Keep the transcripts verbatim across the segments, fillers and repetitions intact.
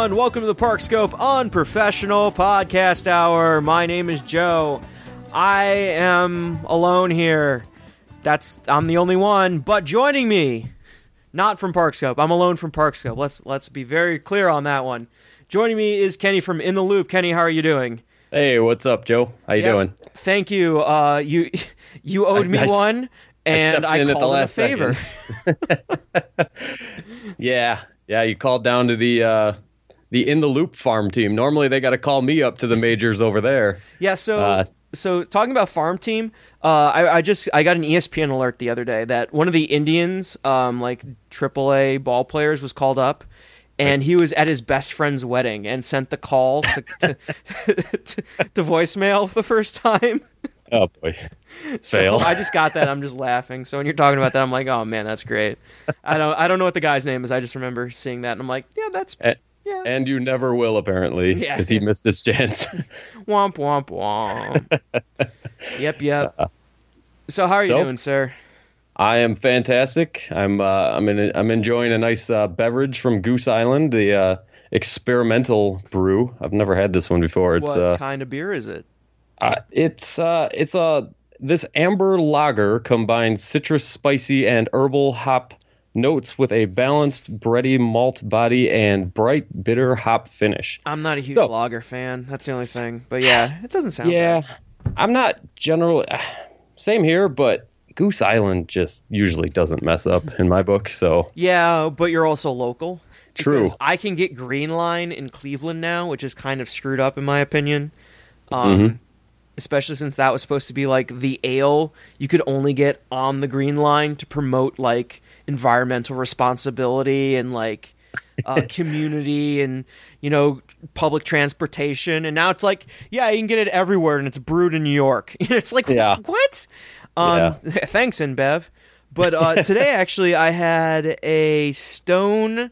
everyone. Welcome to the Parkscope Unprofessional Podcast Hour. My name is Joe. I am alone here. That's I'm the only one. But joining me, not from Parkscope. I'm alone from Parkscope. Let's let's be very clear on that one. Joining me is Kenny from In the Loop. Kenny, how are you doing? Hey, what's up, Joe? How you yep. doing? Thank you. Uh, you you owed me I, I, one, and I, I called in a favor. yeah, yeah. You called down to the uh, the In the Loop farm team. Normally, they got to call me up to the majors over there. Yeah. So uh, so talking about farm team, uh, I, I just I got an E S P N alert the other day that one of the Indians, um, like triple A ball players, was called up. And he was at his best friend's wedding and sent the call to to, to, to voicemail for the first time. Oh, boy. So Fail. I just got that. I'm just laughing. So when you're talking about that, I'm like, oh, man, that's great. I don't I don't know what the guy's name is. I just remember seeing that. And I'm like, yeah, that's... And, yeah. and you never will, apparently, because yeah. he missed his chance. Womp, womp, womp. Yep, yep. Uh, so how are so, you doing, sir? I am fantastic. I'm uh, I'm in, I'm enjoying a nice uh, beverage from Goose Island, the uh, experimental brew. I've never had this one before. It's what uh, kind of beer is it? Uh, it's uh, it's a uh, this amber lager combines citrus, spicy, and herbal hop notes with a balanced bready malt body and bright bitter hop finish. I'm not a huge so, lager fan. That's the only thing. But yeah, it doesn't sound. Yeah, bad. I'm not generally. Same here, but Goose Island just usually doesn't mess up in my book, so... Yeah, but you're also local. True. I can get Green Line in Cleveland now, which is kind of screwed up in my opinion. Um, mm-hmm. Especially since that was supposed to be like the ale you could only get on the Green Line to promote like environmental responsibility and like uh, community and, you know, public transportation. And now it's like, yeah, you can get it everywhere and it's brewed in New York. It's like, yeah. what? Um, yeah. Thanks, InBev. But uh, today, actually, I had a Stone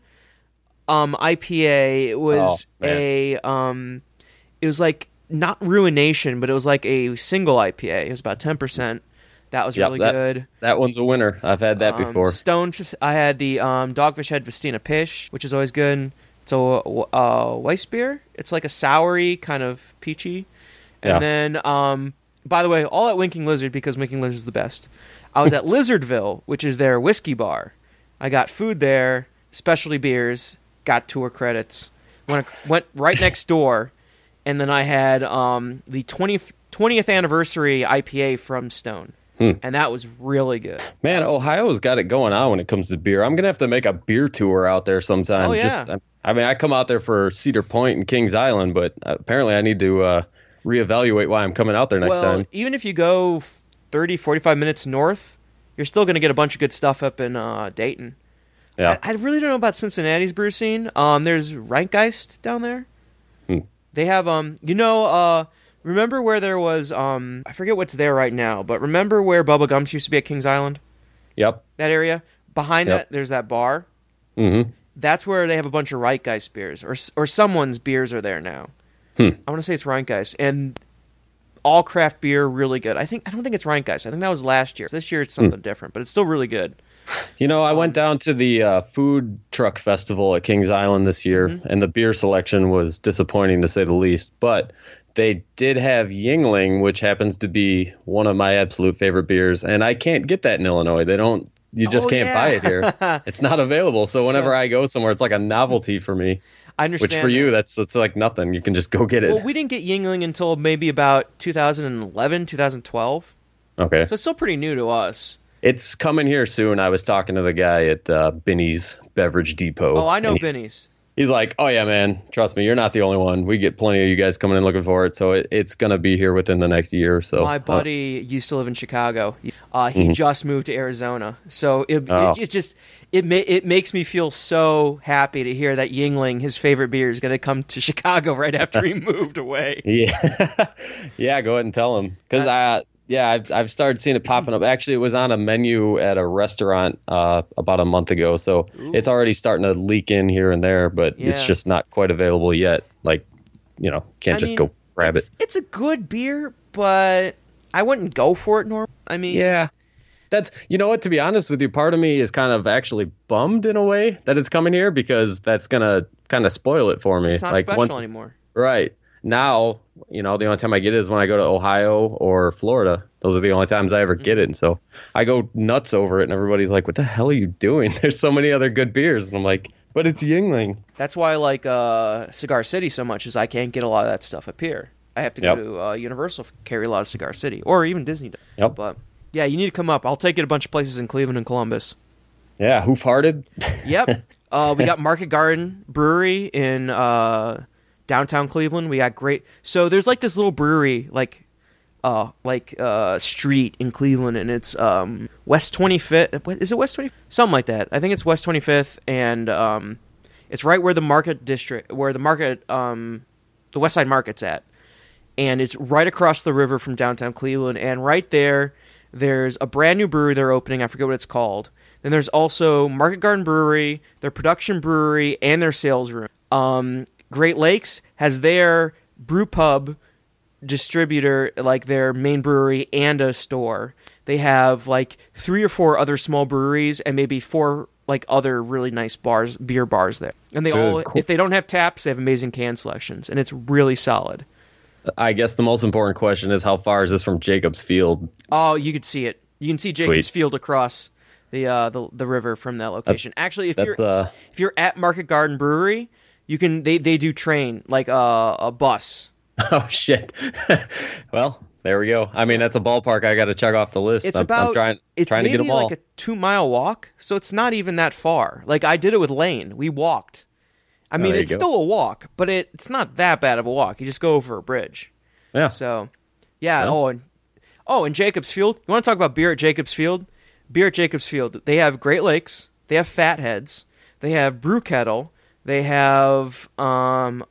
um, I P A. It was oh, a, um, it was like not Ruination, but it was like a single I P A. It was about ten percent. That was yep, really that, good. That one's a winner. I've had that um, before. Stone, I had the um, Dogfish Head Vestina Pish, which is always good. It's a uh, Weiss beer. It's like a soury, kind of peachy. And yeah. then... Um, By the way, all at Winking Lizard because Winking Lizard is the best. I was at Lizardville, which is their whiskey bar. I got food there, specialty beers, got tour credits. Went went right next door, and then I had um, the twentieth, twentieth anniversary I P A from Stone, hmm. and that was really good. Man, Ohio's got it going on when it comes to beer. I'm gonna have to make a beer tour out there sometime. Oh yeah. Just, I mean, I come out there for Cedar Point and Kings Island, but apparently I need to. Uh, reevaluate why I'm coming out there next well, time. Even if you go thirty, forty-five minutes north, you're still going to get a bunch of good stuff up in uh, Dayton. Yeah. I, I really don't know about Cincinnati's brew scene. Um, there's Rankgeist down there. Hmm. They have, um, you know, uh, remember where there was, um, I forget what's there right now, but remember where Bubba Gumps used to be at Kings Island? Yep. That area? Behind yep. that, there's that bar. Mm-hmm. That's where they have a bunch of Rankgeist beers, or or someone's beers are there now. Hmm. I want to say it's Rankgeist, and all craft beer, really good. I think I don't think it's Rankgeist. I think that was last year. This year it's something hmm. different, but it's still really good. You know, I um, went down to the uh, food truck festival at Kings Island this year, mm-hmm. and the beer selection was disappointing to say the least. But they did have Yuengling, which happens to be one of my absolute favorite beers, and I can't get that in Illinois. They don't. You just oh, can't yeah. buy it here. It's not available. So whenever so, I go somewhere, it's like a novelty for me. I understand. Which for you, that's that's like nothing. You can just go get it. Well, we didn't get Yuengling until maybe about two thousand eleven, two thousand twelve. Okay. So it's still pretty new to us. It's coming here soon. I was talking to the guy at uh, Binny's Beverage Depot. Oh, I know he's, Binny's. He's like, oh, yeah, man. Trust me, you're not the only one. We get plenty of you guys coming in looking for it. So it, it's going to be here within the next year or so. My buddy uh, used to live in Chicago. Uh, he mm-hmm. just moved to Arizona. So it, oh. it, it just it ma- it makes me feel so happy to hear that Yuengling, his favorite beer, is going to come to Chicago right after he moved away. Yeah. Yeah, go ahead and tell him. Because I... Yeah, I've I've started seeing it popping up. Actually, it was on a menu at a restaurant uh, about a month ago, so Ooh. It's already starting to leak in here and there, but yeah. It's just not quite available yet. Like, you know, can't I just mean, go grab it's, it. It's a good beer, but I wouldn't go for it normally. I mean, yeah, that's you know what. To be honest with you, part of me is kind of actually bummed in a way that it's coming here because that's gonna kind of spoil it for me. It's not like special once, anymore. Right. Now, you know, the only time I get it is when I go to Ohio or Florida. Those are the only times I ever get it. And so I go nuts over it, and everybody's like, what the hell are you doing? There's so many other good beers. And I'm like, but it's Yuengling. That's why I like uh, Cigar City so much, is I can't get a lot of that stuff up here. I have to Yep. go to uh, Universal to carry a lot of Cigar City, or even Disney. Yep. But yeah, you need to come up. I'll take you to a bunch of places in Cleveland and Columbus. Yeah, Hoof-Hearted. Yep. uh, we got Market Garden Brewery in uh, downtown Cleveland. We got great. So there's like this little brewery, like, uh, like uh, street in Cleveland, and it's um, West twenty-fifth. What, is it West twenty-fifth? Something like that. I think it's West twenty-fifth, and um, it's right where the Market District, where the Market, um, the West Side Market's at, and it's right across the river from downtown Cleveland. And right there, there's a brand new brewery they're opening. I forget what it's called. Then there's also Market Garden Brewery, their production brewery, and their sales room. Um, Great Lakes has their brew pub distributor, like their main brewery and a store. They have like three or four other small breweries and maybe four like other really nice bars, beer bars there. And they Dude, all, cool. if they don't have taps, they have amazing can selections, and it's really solid. I guess the most important question is, how far is this from Jacobs Field? Oh, you could see it. You can see Jacobs Sweet. Field across the uh, the the river from that location. Actually, if That's you're uh, if you're at Market Garden Brewery, you can they, they do train like a a bus. oh shit. Well, there we go. I mean, that's a ballpark I got to check off the list. It's I'm, about I'm trying it's trying to maybe get them all. like a two mile walk, so it's not even that far. Like I did it with Lane. We walked. I mean, there you it's go. still a walk, but it, it's not that bad of a walk. You just go over a bridge. Yeah. So, yeah. Well. Oh, and oh, and Jacobs Field. You want to talk about beer at Jacobs Field? Beer at Jacobs Field. They have Great Lakes. They have Fatheads. They have Brew Kettle. They have um,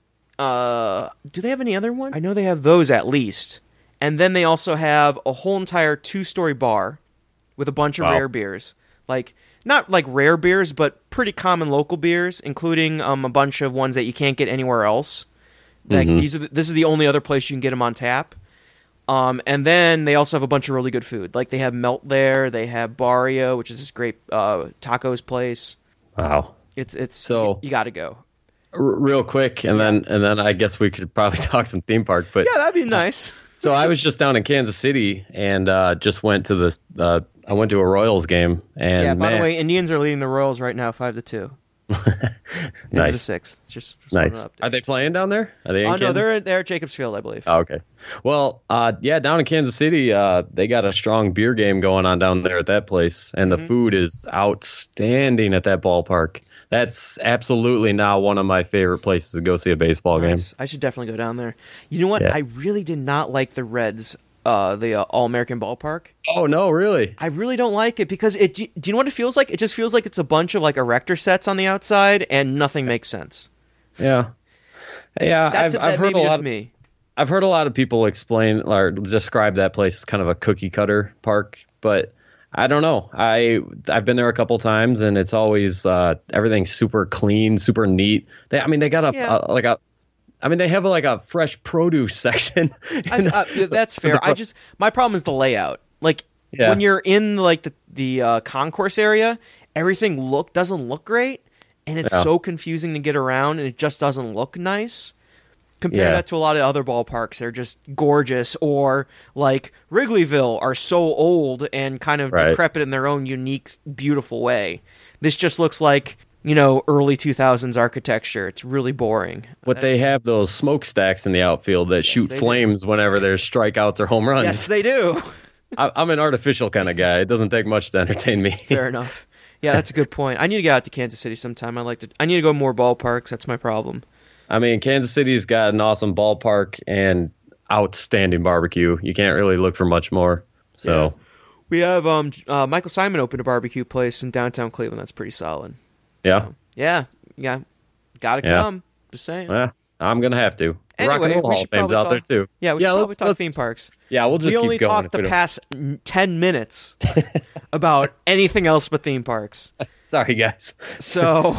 uh, do they have any other one? I know they have those at least. And then they also have a whole entire two-story bar with a bunch of Wow. rare beers, like not like rare beers, but pretty common local beers, including um, a bunch of ones that you can't get anywhere else. Like Mhm. these are the, this is the only other place you can get them on tap. Um, and then they also have a bunch of really good food. Like they have Melt there, they have Barrio, which is this great uh, tacos place. Wow. It's it's So- you, got to go. R- real quick, and then and then I guess we could probably talk some theme park. But Yeah, that'd be nice. so I was just down in Kansas City and uh, just went to the uh, I went to a Royals game. And yeah. By man, the way, Indians are leading the Royals right now, five to two. Into the nice, sixth. Just, just nice. wanted to update. Are they playing down there? Are they in Oh no, Kansas? they're they're at Jacobs Field, I believe. Oh, okay. Well, uh, yeah, down in Kansas City, uh, they got a strong beer game going on down there at that place, and Mm-hmm. the food is outstanding at that ballpark. That's absolutely now one of my favorite places to go see a baseball Nice. I should definitely go down there. You know what? Yeah. I really did not like the Reds, uh, the uh, All American Ballpark. game. Oh no, really? I really don't like it because it. Do you know what it feels like? It just feels like it's a bunch of like erector sets on the outside, and nothing makes sense. Yeah, yeah. That's I've, that I've heard a maybe lot. just Of, me. I've heard a lot of people explain or describe that place as kind of a cookie cutter park, but I don't know. I I've been there a couple times, and it's always uh, everything's super clean, super neat. They, I mean, they got a, Yeah. a like a. I mean, they have like a fresh produce section. I, I, that's fair. I just my problem is the layout. Like Yeah. when you're in like the the uh, concourse area, everything look doesn't look great, and it's Yeah. so confusing to get around, and it just doesn't look nice. Compare Yeah. that to a lot of other ballparks. They're just gorgeous, or like Wrigleyville are so old and kind of Right. decrepit in their own unique, beautiful way. This just looks like, you know, early two thousands architecture. It's really boring. But they have those smokestacks in the outfield that shoot they do. flames whenever there's strikeouts or home runs. Yes, they do. I, I'm an artificial kind of guy. It doesn't take much to entertain me. Fair enough. Yeah, that's a good point. I need to get out to Kansas City sometime. I like to. I need to go more ballparks. That's my problem. I mean, Kansas City's got an awesome ballpark and outstanding barbecue. You can't really look for much more. So, We have um uh, Michael Simon opened a barbecue place in downtown Cleveland. That's pretty solid. yeah, Yeah, yeah, gotta Yeah. come. Just saying. yeah, I'm gonna have to. The Rock Anyway, and Roll we Hall should of Fame's probably out there talk- too. Yeah, we yeah, should probably let's, talk let's, theme parks. Yeah, we'll just We keep only going. talked if the we don't- past n- ten minutes about anything else but theme parks. Sorry, guys. So,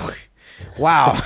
wow.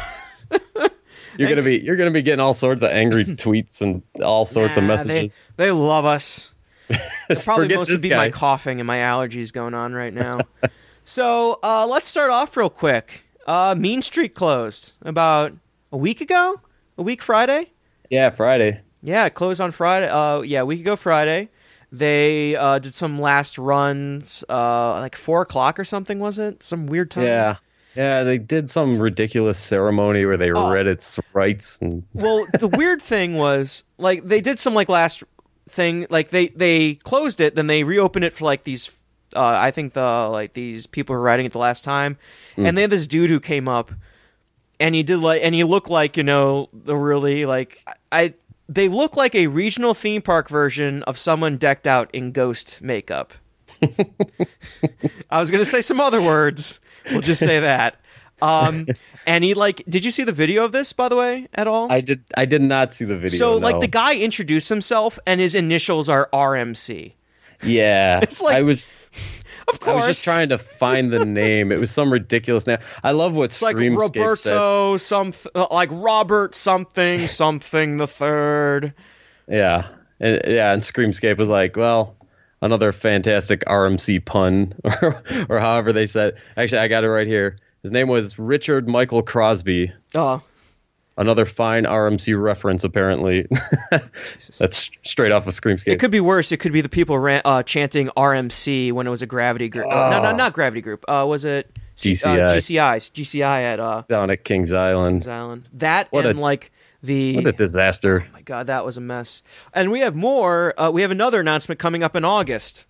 You're gonna be you're gonna be getting all sorts of angry tweets and all sorts of Nah, messages. They, they love us. Probably Forget mostly this be guy. my coughing and my allergies going on right now. So uh, let's start off real quick. Uh, Mean Streak closed about a week ago. A week Friday. Yeah, Friday. Yeah, it closed on Friday. Uh, yeah, a week ago Friday. They uh, did some last runs, uh, like four o'clock or something, was it? Some weird time. Yeah, yeah. They did some ridiculous ceremony where they Oh. read its rights and. Well, the weird thing was, like, they did some like last thing, like they they closed it, then they reopened it for like these. Uh, I think the like these people who were writing it the last time, and they had this dude who came up, and he did like, and he looked like, you know, the really like I. They look like a regional theme park version of someone decked out in ghost makeup. I was going to say some other words. We'll just say that. Um, and he like, did you see the video of this, by the way, at all? I did. I did not see the video. so like no. the guy introduced himself and his initials are R M C. Yeah, It's like, I was. Of course. I was just trying to find the name. It was some ridiculous name. I love what It's like Screamscape said. Roberto, some like Robert something something the third. Yeah, and, yeah, and Screamscape was like, well, another fantastic R M C pun, or, or however they said. Actually, I got it right here. His name was Richard Michael Crosby. Oh, Another fine R M C reference, apparently. That's straight off of Screamscape. it could be worse. It could be the people ran, uh, chanting R M C when it was a Gravity group. Uh, no, no, not Gravity Group. Uh, was it G C I. Uh, G C I? G C I at uh, Down at Kings Island. Kings Island. That What and a- like the. What a disaster. Oh my God, that was a mess. And we have more. Uh, we have another announcement coming up in August.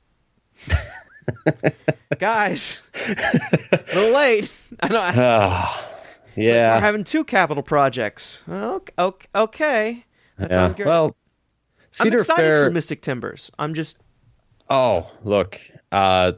Guys, a little late. I know. Ah, yeah. We're having two capital projects. Okay, okay. That yeah. sounds good. Well, I'm Cedar excited Fair. for Mystic Timbers. I'm just Oh, look. Uh,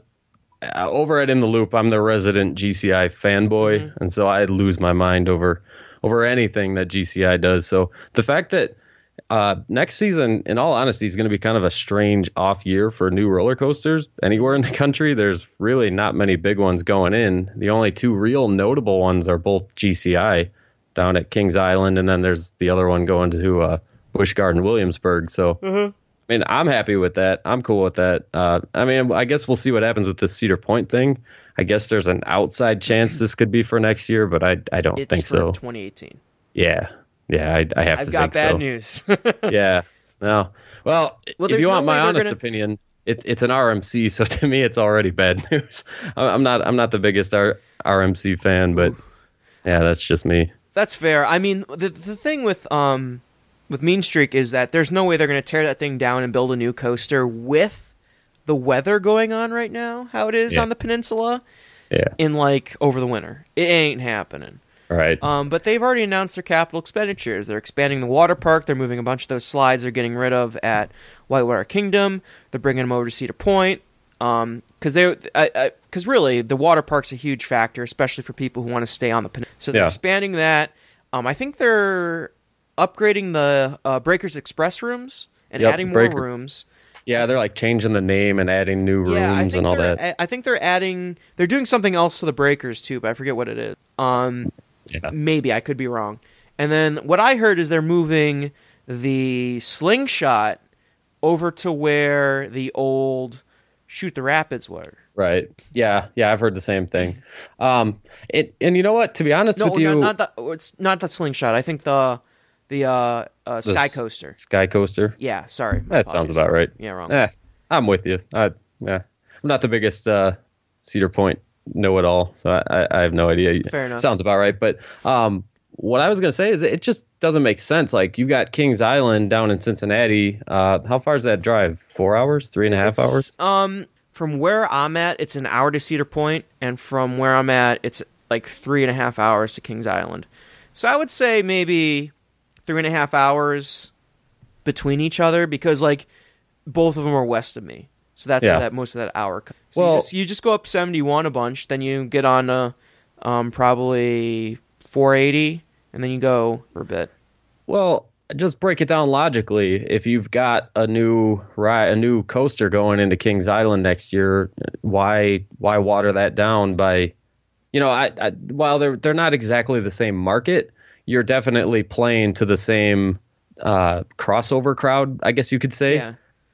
over at In the Loop, I'm the resident G C I fanboy, Mm-hmm. and so I lose my mind over over anything that G C I does. So the fact that uh, next season, in all honesty, is going to be kind of a strange off year for new roller coasters anywhere in the country. There's really not many big ones going in. The only two real notable ones are both G C I down at Kings Island, and then there's the other one going to uh, Busch Garden Williamsburg. So. uh-huh. I mean, I'm happy with that. I'm cool with that. Uh, I mean, I guess we'll see what happens with this Cedar Point thing. I guess there's an outside chance this could be for next year, but I I don't it's think for so. twenty eighteen. Yeah, yeah, I, I have I've to got think bad so. news. Yeah, no. Well, Well, if there's you want no way my they're honest gonna- opinion, it's it's an R M C, so to me, it's already bad news. I'm I'm not I'm not the biggest R- RMC fan, but yeah, that's just me. That's fair. I mean, the the thing with um with Mean Streak is that there's no way they're going to tear that thing down and build a new coaster with the weather going on right now, how it is Yeah. on the peninsula, Yeah, in like over the winter. It ain't happening. all right. Um, but they've already announced their capital expenditures. They're expanding the water park. They're moving a bunch of those slides they're getting rid of at Whitewater Kingdom. They're bringing them over to Cedar Point. Um, because they, because really, the water park's a huge factor, especially for people who want to stay on the peninsula. So they're Yeah. expanding that. Um, I think they're upgrading the uh, Breakers Express rooms and Yep, adding more Breaker- rooms. Yeah, they're like changing the name and adding new rooms Yeah, I think and all they're- that. I I think they're adding. They're doing something else to the Breakers too, but I forget what it is. Um. Yeah. Maybe I could be wrong. And then what I heard is they're moving the slingshot over to where the old Shoot the Rapids were. Right. Yeah. Yeah. I've heard the same thing. Um. It and you know what? To be honest No, with you, not, not the it's not the slingshot. I think the the uh, uh the Sky s- Coaster. Sky Coaster. Yeah, sorry. My That sounds apologies. about right. Yeah, wrong. Eh, I'm with you. I, yeah. I'm not the biggest uh, Cedar Point know-it-all, so I, I, I have no idea. Fair enough. Sounds about right. But um, what I was gonna say is it just doesn't make sense. Like you got Kings Island down in Cincinnati. Uh, how far is that drive? Four hours? Three and a half It's, hours? Um, from where I'm at, it's an hour to Cedar Point, and from where I'm at, it's like three and a half hours to Kings Island. So I would say maybe three and a half hours between each other, because like both of them are west of me. So that's Yeah. where that most of that hour comes. So Well- you just, you just go up seventy-one a bunch, then you get on to um, probably four eighty, and then you go for a bit. Well, just break it down logically. If you've got a new ride, a new coaster going into Kings Island next year, why why water that down by, you know, I, I while they're they're not exactly the same market, you're definitely playing to the same uh, crossover crowd, I guess you could say. Yeah.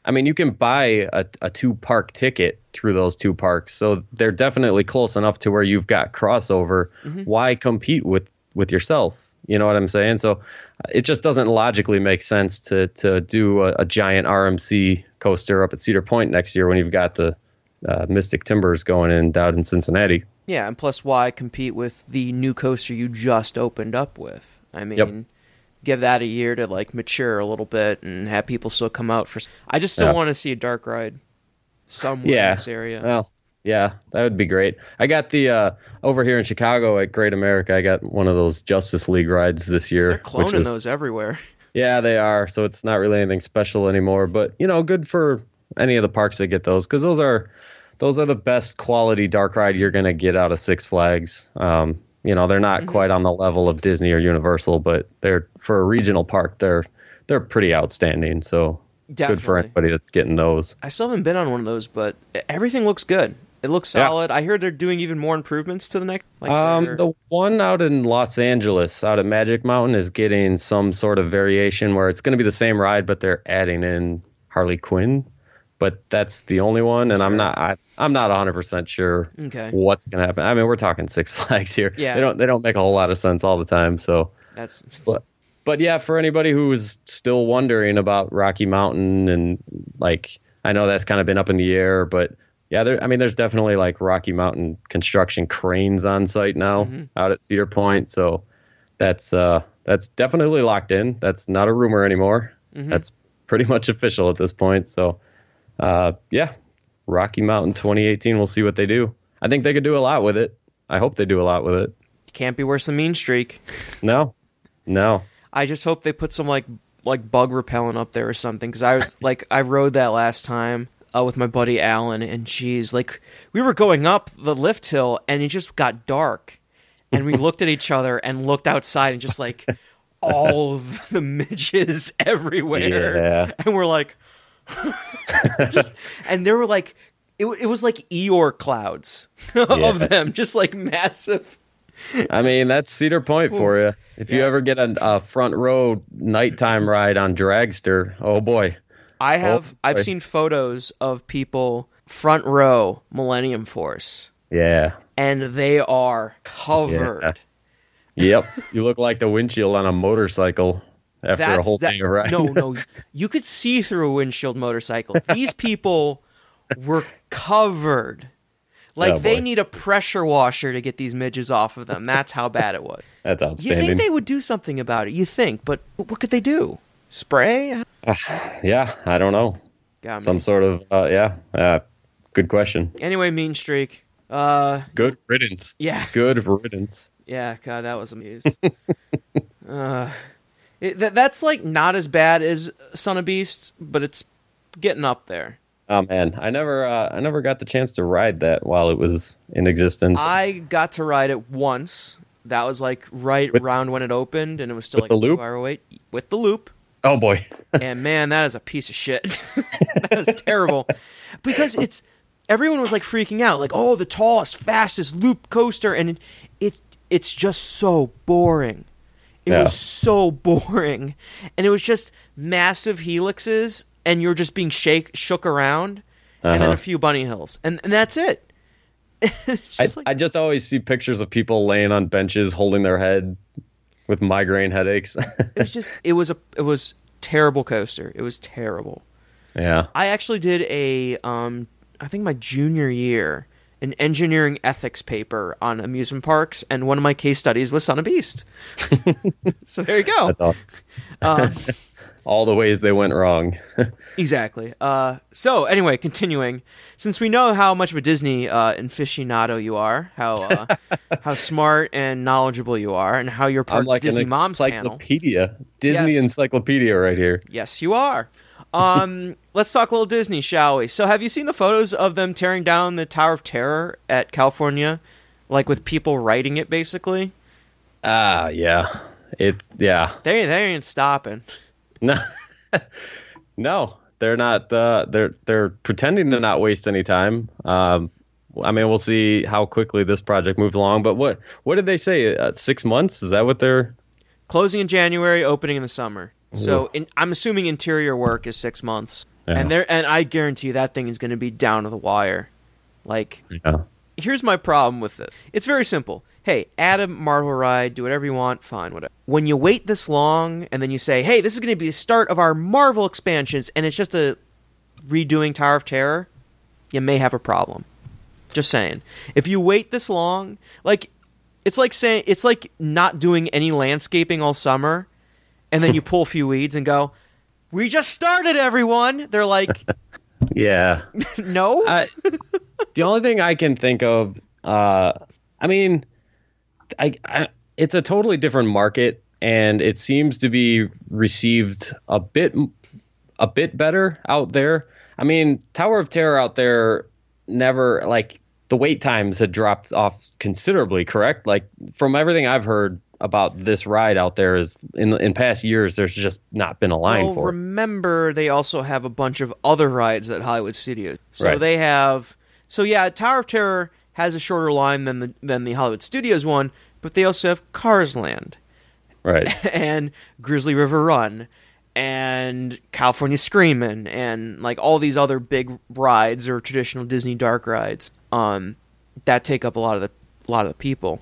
I mean, you can buy a, a two park ticket through those two parks, so they're definitely close enough to where you've got crossover. Mm-hmm. Why compete with, with yourself? You know what I'm saying? So it just doesn't logically make sense to to do a, a giant R M C coaster up at Cedar Point next year when you've got the uh, Mystic Timbers going in down in Cincinnati. Yeah, and plus why compete with the new coaster you just opened up with? I mean, yep. Give that a year to like mature a little bit and have people still come out for. I just still yeah. want to see a dark ride somewhere yeah. in this area. Well, yeah, that would be great. I got the uh, over here in Chicago at Great America. I got one of those Justice League rides this year. They're cloning which is, those everywhere. Yeah, they are. So it's not really anything special anymore. But you know, good for any of the parks that get those because those are those are the best quality dark ride you're going to get out of Six Flags. Um, you know, they're not mm-hmm. quite on the level of Disney or Universal, but they're for a regional park. They're they're pretty outstanding. So Definitely. Good for anybody that's getting those. I still haven't been on one of those, but everything looks good. It looks solid. Yeah. I heard they're doing even more improvements to the next. Like um, the one out in Los Angeles, out at Magic Mountain, is getting some sort of variation where it's going to be the same ride, but they're adding in Harley Quinn. But that's the only one, and sure. I'm not. I, I'm not one hundred percent sure okay. what's going to happen. I mean, we're talking Six Flags here. Yeah. They don't. They don't make a whole lot of sense all the time. So that's. But, but yeah, for anybody who's still wondering about Rocky Mountain and like, I know that's kind of been up in the air, but. Yeah, there, I mean, there's definitely like Rocky Mountain construction cranes on site now mm-hmm. out at Cedar Point. So that's uh, that's definitely locked in. That's not a rumor anymore. Mm-hmm. That's pretty much official at this point. So, uh, yeah, Rocky Mountain twenty eighteen. We'll see what they do. I think they could do a lot with it. I hope they do a lot with it. Can't be worse than Mean Streak. No, no. I just hope they put some like like bug repellent up there or something because I was like I rode that last time. Uh, with my buddy Alan, and geez, like we were going up the lift hill, and it just got dark, and we looked at each other and looked outside, and just like all of the midges everywhere, yeah. and we're like, just, and there were like, it, it was like Eeyore clouds of yeah. them, just like massive. I mean, that's Cedar Point for you. If yeah. you ever get a, a front row nighttime ride on Dragster, oh boy. I have. Oh, I've seen photos of people front row Millennium Force. Yeah. And they are covered. Yeah. Yep. You look like the windshield on a motorcycle after That's, a whole that, day of riding. No, no. You could see through a windshield motorcycle. These people were covered. Like oh, they need a pressure washer to get these midges off of them. That's how bad it was. That's outstanding. You think they would do something about it? You think, but what could they do? Spray? Uh, yeah, I don't know. Got me. Some sort of, uh, yeah, uh, good question. Anyway, Mean Streak. Uh, good riddance. Yeah. Good riddance. Yeah, God, that was amazing. uh, it, th- that's like not as bad as Son of Beasts, but it's getting up there. Oh man, I never, uh, I never got the chance to ride that while it was in existence. I got to ride it once. That was like right with, around when it opened, and it was still like a two-hour wait with the loop. Oh boy. And man, that is a piece of shit. That is terrible. Because it's everyone was like freaking out, like, oh, the tallest, fastest loop coaster, and it, it it's just so boring. It yeah. was so boring. And it was just massive helixes, and you're just being shake shook around, uh-huh. and then a few bunny hills. And and that's it. I, like, I just always see pictures of people laying on benches holding their head with migraine headaches. It was just, it was a, it was terrible coaster. It was terrible. Yeah. I actually did a, um, I think my junior year, an engineering ethics paper on amusement parks, and one of my case studies was Son of Beast. So there you go. That's awesome. Um, all the ways they went wrong. Exactly. Uh, so anyway, continuing, since we know how much of a Disney uh, aficionado you are, how uh, how smart and knowledgeable you are, and how you're part I'm like of Disney an Moms panel. Encyclopedia. Disney yes. encyclopedia right here. Yes, you are. Um, let's talk a little Disney, shall we? So have you seen the photos of them tearing down the Tower of Terror at California? Like with people writing it, basically? Ah, uh, yeah. It's, yeah. They, they ain't stopping. No, no, they're not. Uh, they're they're pretending to not waste any time. Um, I mean, we'll see how quickly this project moves along. But what what did they say? Uh, six months? Is that what they're closing in January, opening in the summer? So in, I'm assuming interior work is six months. Yeah. And there, and I guarantee that thing is going to be down to the wire. Like, Yeah. here's my problem with it. It's very simple. Hey, add a Marvel ride, do whatever you want, fine, whatever. When you wait this long, and then you say, hey, this is going to be the start of our Marvel expansions, and it's just a redoing Tower of Terror, you may have a problem. Just saying. If you wait this long, like, it's like saying, it's like not doing any landscaping all summer, and then you pull a few weeds and go, we just started, everyone! They're like, Yeah. no? I, the only thing I can think of, uh, I mean, I, I it's a totally different market, and it seems to be received a bit a bit better out there. I mean, Tower of Terror out there never, like, the wait times had dropped off considerably, correct? Like, from everything I've heard about this ride out there is in in past years, there's just not been a line well, for it. Remember, they also have a bunch of other rides at Hollywood Studios. So Right. they have, so yeah, Tower of Terror has a shorter line than the than the Hollywood Studios one, but they also have Cars Land Right. and Grizzly River Run and California Screamin' and like all these other big rides or traditional Disney dark rides um that take up a lot of the a lot of the people.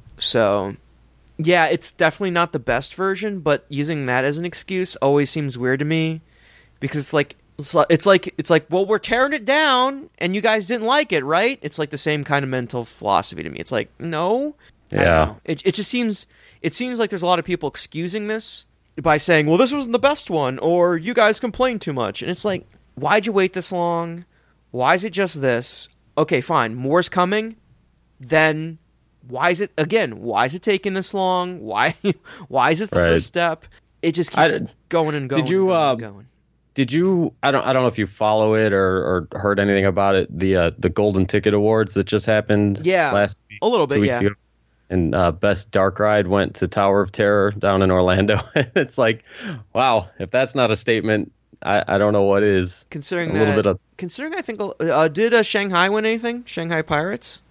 So yeah, it's definitely not the best version, but using that as an excuse always seems weird to me because it's like it's like it's like, it's like well, we're tearing it down and you guys didn't like it, right? It's like the same kind of mental philosophy to me. It's like, no. I don't Yeah. know. It it just seems it seems like there's a lot of people excusing this by saying, well, this wasn't the best one, or you guys complained too much. And it's like, why'd you wait this long? Why is it just this? Okay, fine. More's coming. Then why is it, again, why is it taking this long? Why why is this the Right. first step? It just keeps I- going and going Did you, and going, uh, and going. Did you? I don't. I don't know if you follow it or, or heard anything about it. The uh, the Golden Ticket Awards that just happened. Yeah, last week, a little two bit, weeks yeah. ago. And uh, best dark ride went to Tower of Terror down in Orlando. It's like, wow, if that's not a statement, I, I don't know what is. Considering a that, little bit of. considering I think, uh, did uh, Shanghai win anything? Shanghai Pirates?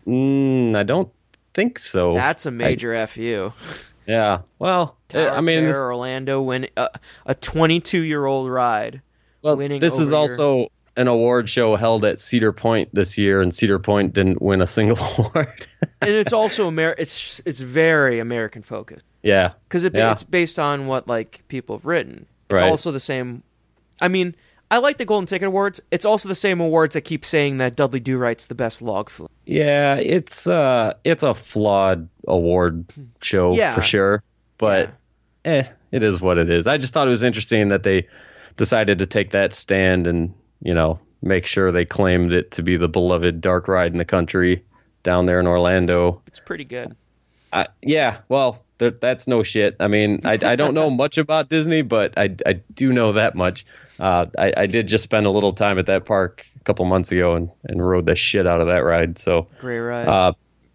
Mm, I don't think so. That's a major F U. Yeah. Well, Tower I of mean, Terror, this, Orlando win uh, a twenty-two-year-old ride. well, winning this is over your- also an award show held at Cedar Point this year, and Cedar Point didn't win a single award. And it's also Amer- it's it's very American focused Yeah. because it, Yeah. it's based on what like people have written. It's Right. also the same. I mean, I like the Golden Ticket Awards. It's also the same awards that keep saying that Dudley Do Right's the best log flume. Yeah, it's uh it's a flawed award show Yeah. for sure, but eh, it is what it is. I just thought it was interesting that they decided to take that stand and, you know, make sure they claimed it to be the beloved dark ride in the country down there in Orlando. It's pretty good. I, yeah, well, there, that's no shit. I mean, I, I don't know much about Disney, but I, I do know that much. Uh, I, I did just spend a little time at that park a couple months ago and, and rode the shit out of that ride. So, Great ride. uh,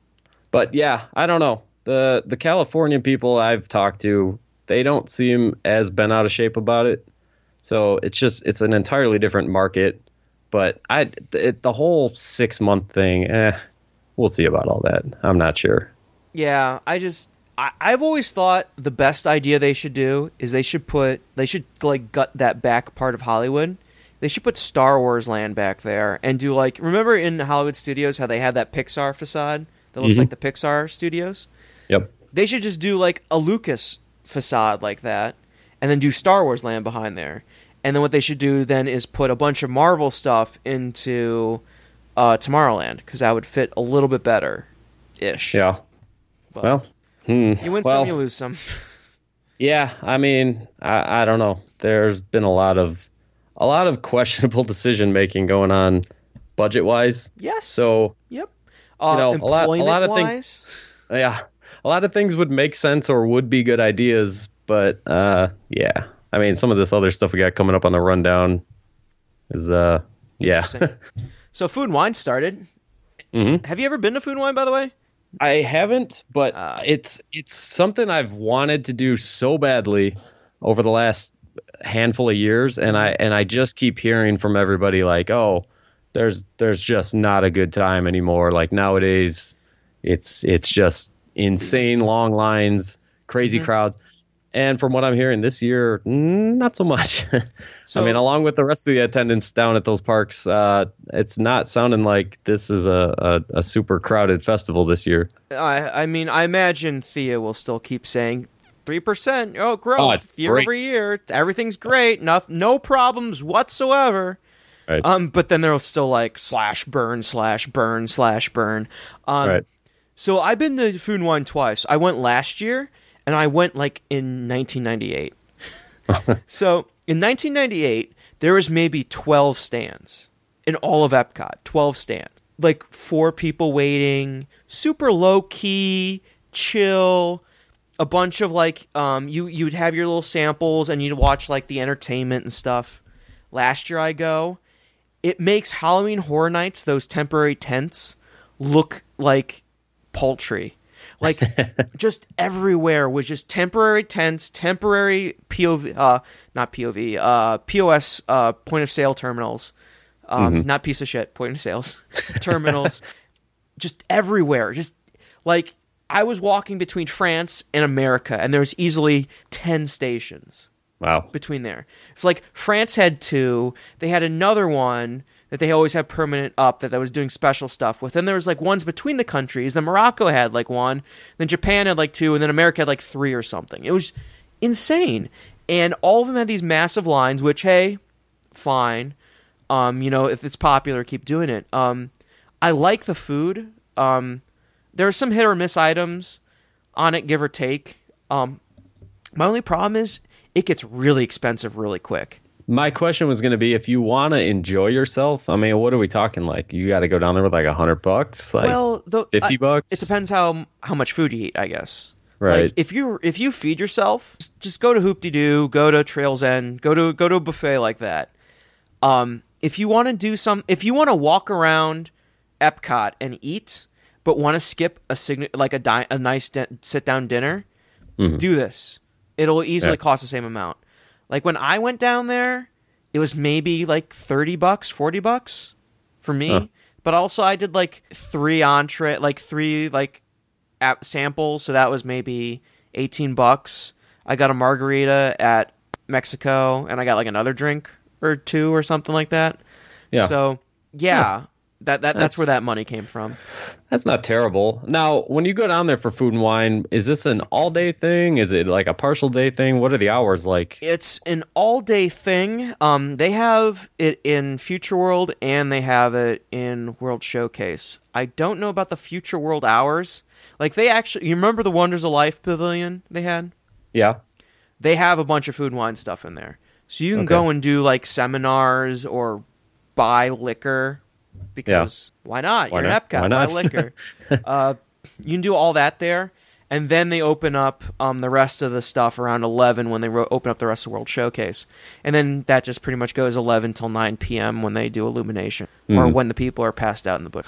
but yeah, I don't know. The the Californian people I've talked to, they don't seem as bent out of shape about it. So it's just it's an entirely different market. But I it, the whole six month thing, eh, we'll see about all that. I'm not sure. Yeah, I just I, I've always thought the best idea they should do is they should put they should like gut that back part of Hollywood. They should put Star Wars Land back there and do like remember in Hollywood Studios how they have that Pixar facade that looks Mhm. like the Pixar Studios? Yep. They should just do like a Lucas facade like that and then do Star Wars Land behind there. And then what they should do then is put a bunch of Marvel stuff into uh, Tomorrowland because that would fit a little bit better ish. Yeah. But Well, hmm. you win well, some, you lose some. Yeah, I mean, I, I don't know. There's been a lot of a lot of questionable decision making going on budget wise. Yes. So Yep. Uh, know, a lot- a lot of things- employment-wise, yeah, a lot of things would make sense or would be good ideas, but uh, yeah. I mean, some of this other stuff we got coming up on the rundown is uh, yeah. Interesting. So Food and Wine started. hmm Have you ever been to Food and Wine, by the way? I haven't, but Uh, it's it's something I've wanted to do so badly over the last handful of years, and I and I just keep hearing from everybody like, oh, there's there's just not a good time anymore. Like nowadays, it's it's just insane long lines, crazy Mhm. crowds, And from what I'm hearing this year, mm, not so much. So, I mean, along with the rest of the attendance down at those parks, uh, it's not sounding like this is a, a, a super crowded festival this year. I, I mean, I imagine Thea will still keep saying three percent. Oh, growth Oh, it's year great. over year. Everything's great. No, no problems whatsoever. Right. Um, but then they're still like slash burn slash burn slash burn. Um, Right. So I've been to Food and Wine twice. I went last year, and I went like in nineteen ninety-eight. So in nineteen ninety-eight, there was maybe twelve stands in all of Epcot. twelve stands. Like four people waiting, super low key, chill. A bunch of like, um, you you'd have your little samples, and you'd watch like the entertainment and stuff. Last year I go, it makes Halloween Horror Nights, those temporary tents, look like poultry. Like, just everywhere was just temporary tents, temporary P O V, uh, not P O V, uh, P O S, uh, point of sale terminals, um, Mm-hmm. not piece of shit, point of sales terminals, just everywhere. Just like, I was walking between France and America, and there was easily ten stations Wow. between there. It's like France had two. They had another one that they always had permanent up that I was doing special stuff with. Then there was like ones between the countries. Then Morocco had like one. Then Japan had like two. And then America had like three or something. It was insane. And all of them had these massive lines, which, hey, fine. Um, you know, if it's popular, keep doing it. Um, I like the food. Um, there are some hit or miss items on it, give or take. Um, my only problem is it gets really expensive really quick. My question was going to be, if you want to enjoy yourself, I mean, what are we talking like? You got to go down there with like a hundred bucks, like Well, the, fifty I- bucks. It depends how how much food you eat, I guess. Right. Like, if you if you feed yourself, just, just go to Hoop-de-Doo, go to Trails End, go to go to a buffet like that. Um, if you want to do some, if you want to walk around Epcot and eat, but want to skip a sign like a di- a nice di- sit down dinner, Mhm. do this. It'll easily Yeah. cost the same amount. Like when I went down there, it was maybe like thirty bucks, forty bucks for me. Huh. But also I did like three entree, like three like app samples, so that was maybe eighteen bucks. I got a margarita at Mexico, and I got like another drink or two or something like that. Yeah. So yeah, that, that that's, That's- where that money came from. That's not terrible. Now, when you go down there for Food and Wine, is this an all day thing? Is it like a partial day thing? What are the hours like? It's an all day thing. Um, they have it in Future World and they have it in World Showcase. I don't know about the Future World hours. Like they actually, you remember the Wonders of Life Pavilion they had? Yeah. They have a bunch of food and wine stuff in there. So you can Okay. go and do like seminars or buy liquor because why not? Why You're not? in Epcot, Why buy not? liquor. uh, you can do all that there. And then they open up um, the rest of the stuff around eleven when they ro- open up the rest of the World Showcase. And then that just pretty much goes eleven till nine p.m. when they do Illumination or Mhm. when the people are passed out in the book.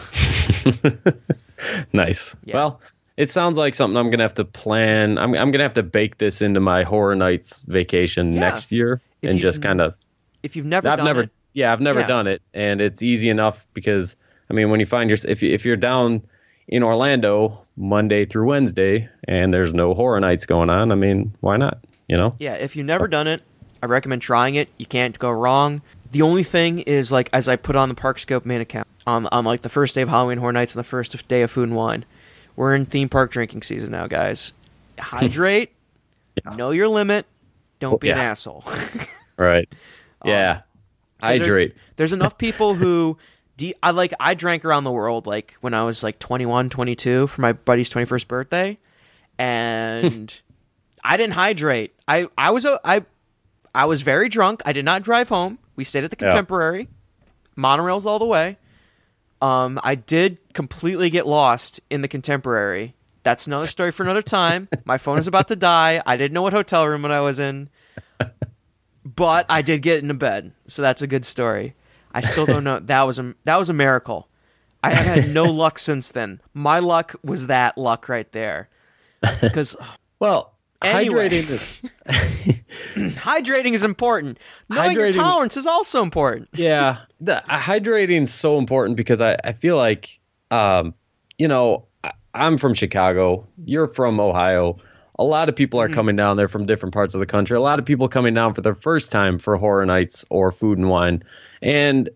Nice. Yeah. Well, it sounds like something I'm gonna have to plan. I'm I'm gonna have to bake this into my Horror Nights vacation Yeah. next year, If and you just can- kind of. If you've never I've done never. it, Yeah, I've never Yeah. done it, and it's easy enough because I mean, when you find your if you, if you're down in Orlando Monday through Wednesday and there's no Horror Nights going on, I mean, why not? You know. yeah, if you've never done it, I recommend trying it. You can't go wrong. The only thing is, like, as I put on the ParkScope main account, on, on like the first day of Halloween Horror Nights and the first day of Food and Wine, we're in theme park drinking season now, guys. Hydrate, know your limit, don't be an Yeah. asshole. Right. Yeah. 'Cause there's- Hydrate. There's, enough people who, de- I like, I drank around the world, like, when I was, like, twenty-one, twenty-two for my buddy's twenty-first birthday, and I didn't hydrate. I, I was, a, I, I was very drunk. I did not drive home. We stayed at the Yeah. Contemporary, monorails all the way. Um, I did completely get lost in the Contemporary. That's another story for another time. My phone is about to die. I didn't know what hotel room I was in, but I did get into bed, so that's a good story. I still don't know. That was a that was a miracle. I have had no luck since then. My luck was that luck right there, because Well, Anyway. hydrating is hydrating is important. Knowing your Hydrating- tolerance is also important. yeah, the uh, hydrating is so important because I, I feel like um, you know, I, I'm from Chicago, you're from Ohio. a lot of people are Mhm. coming down there from different parts of the country. A lot of people coming down for their first time for Horror Nights or Food and Wine. And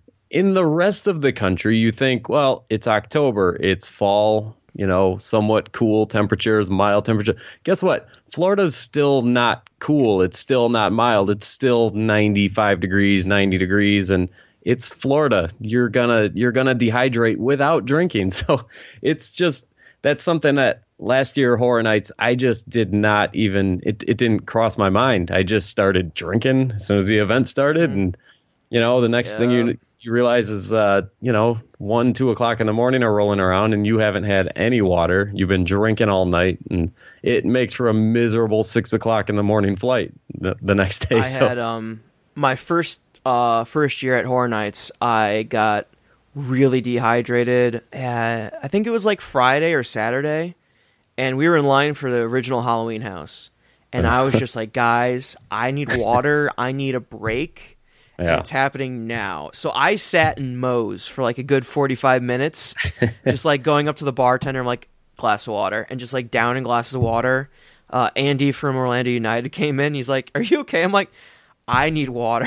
in the rest of the country, you think, well, it's October, it's fall, you know, somewhat cool temperatures, mild temperature. Guess what? Florida's still not cool. It's still not mild. It's still ninety-five degrees, ninety degrees, and it's Florida. You're gonna you're gonna dehydrate without drinking. So it's just that's something that last year Horror Nights, I just did not even it, it didn't cross my mind. I just started drinking as soon as the event started, Mm-hmm. and you know the next Yeah. thing you you realize is uh you know one two o'clock in the morning are rolling around and you haven't had any water. You've been drinking all night, and it makes for a miserable six o'clock in the morning flight the, the next day. I so had um my first uh first year at Horror Nights. I got really dehydrated. Uh, I think it was like Friday or Saturday, and we were in line for the original Halloween house. And I was just like, guys, I need water. I need a break. And yeah. it's happening now. So I sat in Moe's for like a good forty-five minutes, just like going up to the bartender, I'm like, glass of water, and just like downing glasses of water. Uh, Andy from Orlando United came in. He's like, are you okay? I'm like, I need water.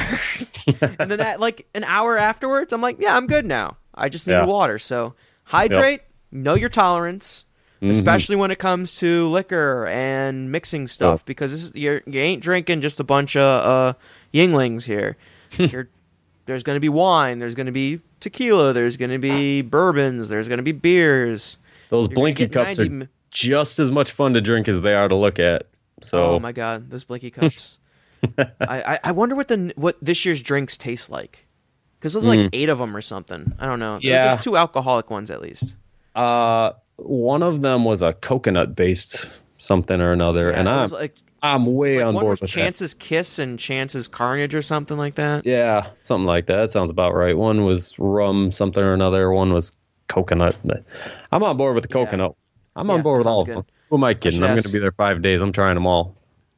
And then that, like an hour afterwards, I'm like, yeah, I'm good now. I just need Yeah. water. So hydrate, know your tolerance, Mhm. especially when it comes to liquor and mixing stuff, Oh. because this is, you're, you ain't drinking just a bunch of uh, Yinglings here. You're, there's going to be wine, there's going to be tequila, there's going to be bourbons, there's going to be beers. Those You're gonna blinky get cups ninety are m- just as much fun to drink as they are to look at. So Oh my god, those blinky cups! I, I I wonder what the what this year's drinks taste like, because there's like Mm. eight of them or something. I don't know. There- Yeah. there's two alcoholic ones at least. uh, one of them was a coconut based something or another, Yeah, and it I'm was like, I'm way it's like on one board was with that. Chance's Kiss and Chance's Carnage or something like that. Yeah, something like that. That sounds about right. One was rum, something or another. One was coconut. But I'm on board with the Yeah. coconut. I'm Yeah, on board that with all sounds of good. them. Who am I kidding? should I'm going ask- to be there five days. I'm trying them all.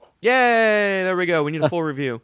Yay! There we go. We need a full review.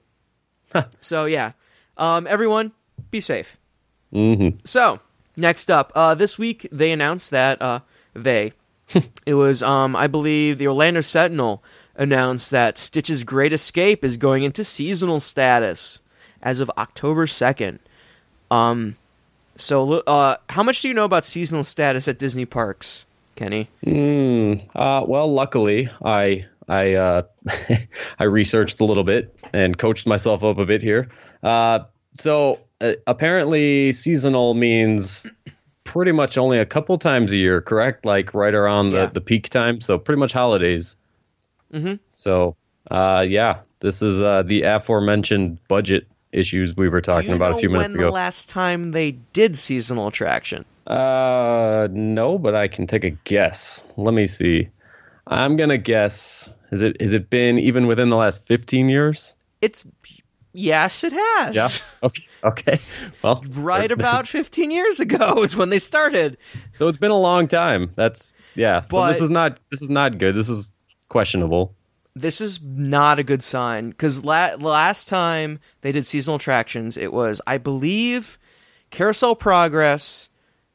So yeah, um, everyone, be safe. hmm So next up, uh, this week they announced that uh, they, it was um, I believe the Orlando Sentinel announced that Stitch's Great Escape is going into seasonal status as of October second. Um, so uh, how much do you know about seasonal status at Disney parks, Kenny? Mm, uh, well, luckily, I I uh, I researched a little bit and coached myself up a bit here. Uh, so uh, apparently, seasonal means pretty much only a couple times a year, correct? Like right around the, Yeah. the peak time. So pretty much holidays. Mm-hmm. So uh, yeah, this is uh, the aforementioned budget issues we were talking do you about know a few minutes when ago. the last time they did seasonal attraction? Uh, no, but I can take a guess. Let me see. I'm gonna guess. Has it has it been even within the last fifteen years? It's yes, it has. Yeah. Okay. Okay. Well, Right about fifteen years ago is when they started. so it's been a long time. That's yeah. So this But- is not this is not good. This is questionable. This is not a good sign because la- last time they did seasonal attractions, it was, I believe, Carousel Progress,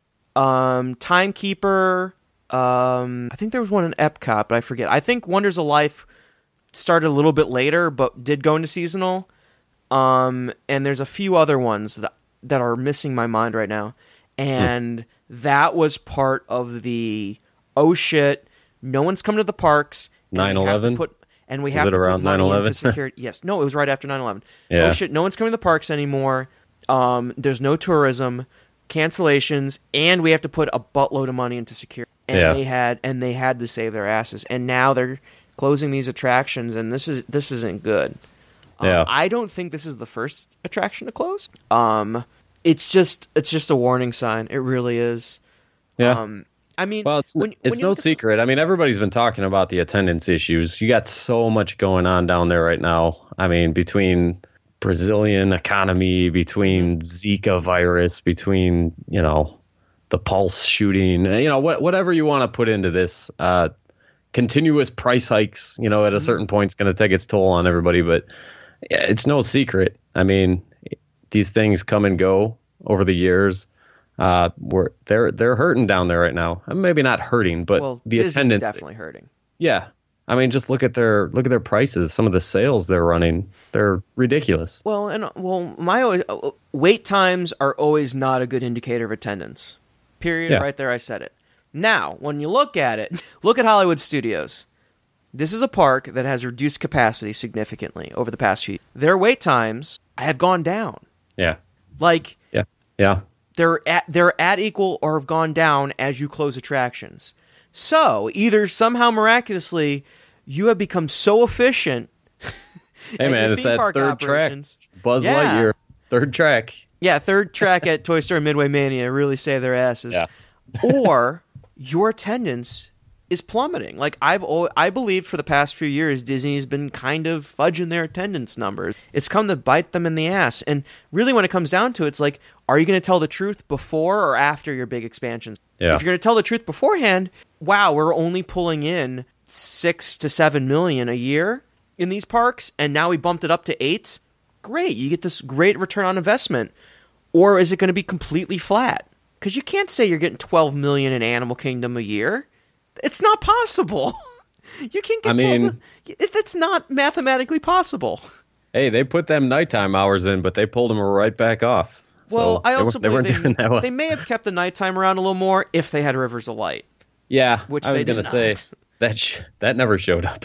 um, Timekeeper. Um, I think there was one in Epcot, but I forget. I think Wonders of Life started a little bit later, but did go into seasonal. Um, and there's a few other ones that that are missing my mind right now, and that was part of the oh shit, no one's coming to the parks. and we have to nine eleven? put- And we Was have it to around put money nine eleven? into security. Yes, no, it was right after nine eleven. Yeah. Oh shit, no one's coming to the parks anymore. Um, there's no tourism, cancellations, and we have to put a buttload of money into security. And Yeah. they had and they had to save their asses. And now they're closing these attractions, and this is this isn't good. Um, Yeah. I don't think this is the first attraction to close. Um, it's just it's just a warning sign. It really is. Yeah. Um, I mean, Well, it's when, it's when you no look at- secret. I mean, everybody's been talking about the attendance issues. You got so much going on down there right now. I mean, between Brazilian economy, between Zika virus, between, you know, the Pulse shooting, you know, what, whatever you want to put into this, uh, continuous price hikes, you know, at a certain point, it's going to take its toll on everybody. But yeah, it's no secret. I mean, these things come and go over the years. Uh, we're they're they're hurting down there right now. Uh, Maybe not hurting, but well, the Disney's attendance. definitely hurting. Yeah, I mean, just look at their look at their prices. Some of the sales they're running, they're ridiculous. Well, and well, my always, uh, wait times are always not a good indicator of attendance. Period. Yeah. Right there, I said it. Now, when you look at it, look at Hollywood Studios. This is a park that has reduced capacity significantly over the past few years. Their wait times have gone down. Yeah. Like, Yeah. Yeah. they're at they're at equal or have gone down as you close attractions. So, either somehow miraculously you have become so efficient. Hey man, it's that third track. Buzz yeah. Lightyear, third track. Yeah, third track at Toy Story Midway Mania really saved their asses. Yeah. Or your attendance is plummeting. Like I've al- I believe for the past few years Disney's been kind of fudging their attendance numbers. It's come to bite them in the ass. And really when it comes down to it, it's like, are you going to tell the truth before or after your big expansions? Yeah. If you're going to tell the truth beforehand, wow, we're only pulling in six to seven million a year in these parks, and now we bumped it up to eight. Great, you get this great return on investment. Or is it going to be completely flat? Because you can't say you're getting twelve million in Animal Kingdom a year. It's not possible. You can't get. I mean, twelve, that's not mathematically possible. Hey, they put them nighttime hours in, but they pulled them right back off. Well, so I also they, were, believe they, they, well. they may have kept the nighttime around a little more if they had Rivers of Light. Yeah, which I was going to say that sh- that never showed up.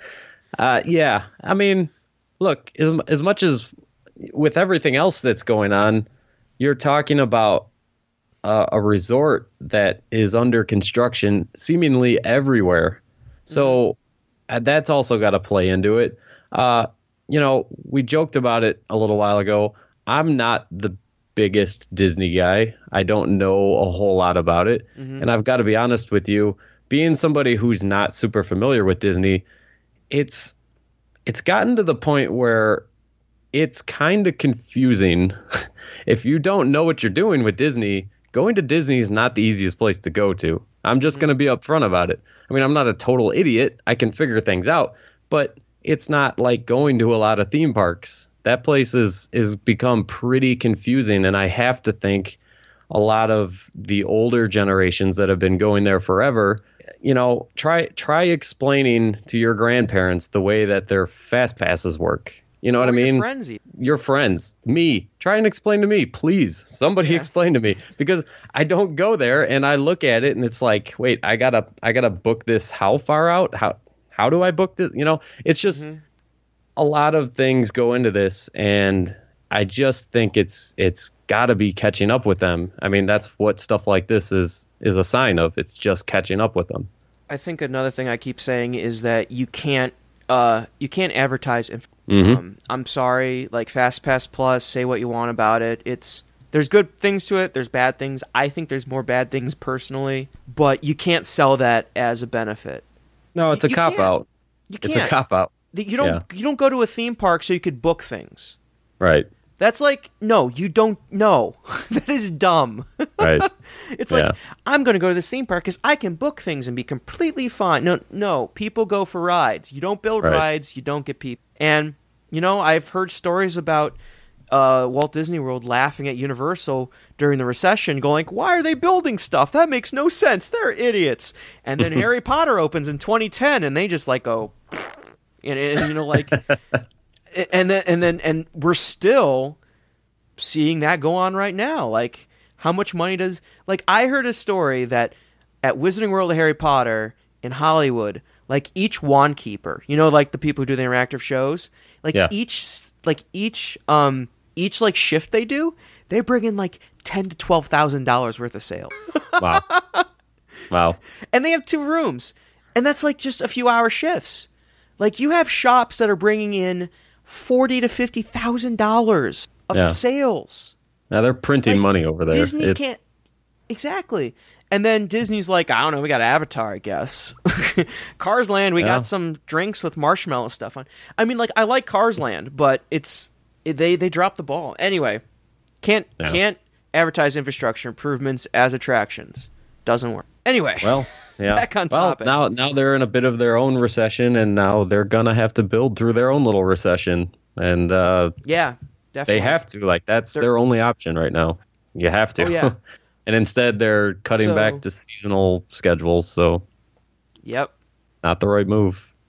uh, yeah, I mean, look, as as much as with everything else that's going on, you're talking about uh, a resort that is under construction seemingly everywhere. So mm-hmm. uh, that's also got to play into it. Uh, you know, we joked about it a little while ago. I'm not the biggest Disney guy. I don't know a whole lot about it. Mm-hmm. And I've got to be honest with you, being somebody who's not super familiar with Disney, it's it's gotten to the point where it's kind of confusing. If you don't know what you're doing with Disney, going to Disney is not the easiest place to go to. I'm just mm-hmm. going to be upfront about it. I mean, I'm not a total idiot. I can figure things out, but it's not like going to a lot of theme parks. That place is is become pretty confusing, and I have to think a lot of the older generations that have been going there forever, you know, try try explaining to your grandparents the way that their fast passes work. You know or what I mean? Your friends, your friends, me. Try and explain to me, please. Somebody yeah. explain to me, because I don't go there and I look at it and it's like, wait, I gotta I gotta book this how far out? How how do I book this? You know, it's just. Mm-hmm. A lot of things go into this, and I just think it's it's got to be catching up with them. I mean, that's what stuff like this is is a sign of. It's just catching up with them. I think another thing I keep saying is that you can't uh, you can't advertise. Inf- mm-hmm. um, I'm sorry, like FastPass Plus, say what you want about it. It's there's good things to it. There's bad things. I think there's more bad things personally, but you can't sell that as a benefit. No, it's you, a cop out. You can't. It's a cop out. You don't yeah. you don't go to a theme park so you could book things. Right. That's like, no, you don't know. That is dumb. Right. It's yeah. like, I'm going to go to this theme park because I can book things and be completely fine. No, no, people go for rides. You don't build right. rides, you don't get people. And, you know, I've heard stories about uh, Walt Disney World laughing at Universal during the recession, going, why are they building stuff? That makes no sense. They're idiots. And then Harry Potter opens in twenty ten and they just like go... And, and you know, like, and then and then and we're still seeing that go on right now. Like, how much money does like I heard a story that at Wizarding World of Harry Potter in Hollywood, like each wand keeper, you know, like the people who do the interactive shows, like yeah. each like each um each like shift they do, they bring in like ten to twelve thousand dollars worth of sales. Wow, wow! And they have two rooms, and that's like just a few hour shifts. Like, you have shops that are bringing in forty to fifty thousand dollars of yeah. sales. Now they're printing like, money over there. Disney it's... can't exactly. And then Disney's like, I don't know, we got Avatar, I guess. Cars Land, we yeah. got some drinks with marshmallow stuff on. I mean, like, I like Cars Land, but it's it, they they dropped the ball. Anyway, can't yeah. can't advertise infrastructure improvements as attractions. Doesn't work. Anyway, well, yeah. back on well, topic. now now they're in a bit of their own recession, and now they're gonna have to build through their own little recession. And uh, yeah, definitely, they have to. Like that's they're, their only option right now. You have to. Oh, yeah. And instead, they're cutting so, back to seasonal schedules. So, yep, not the right move.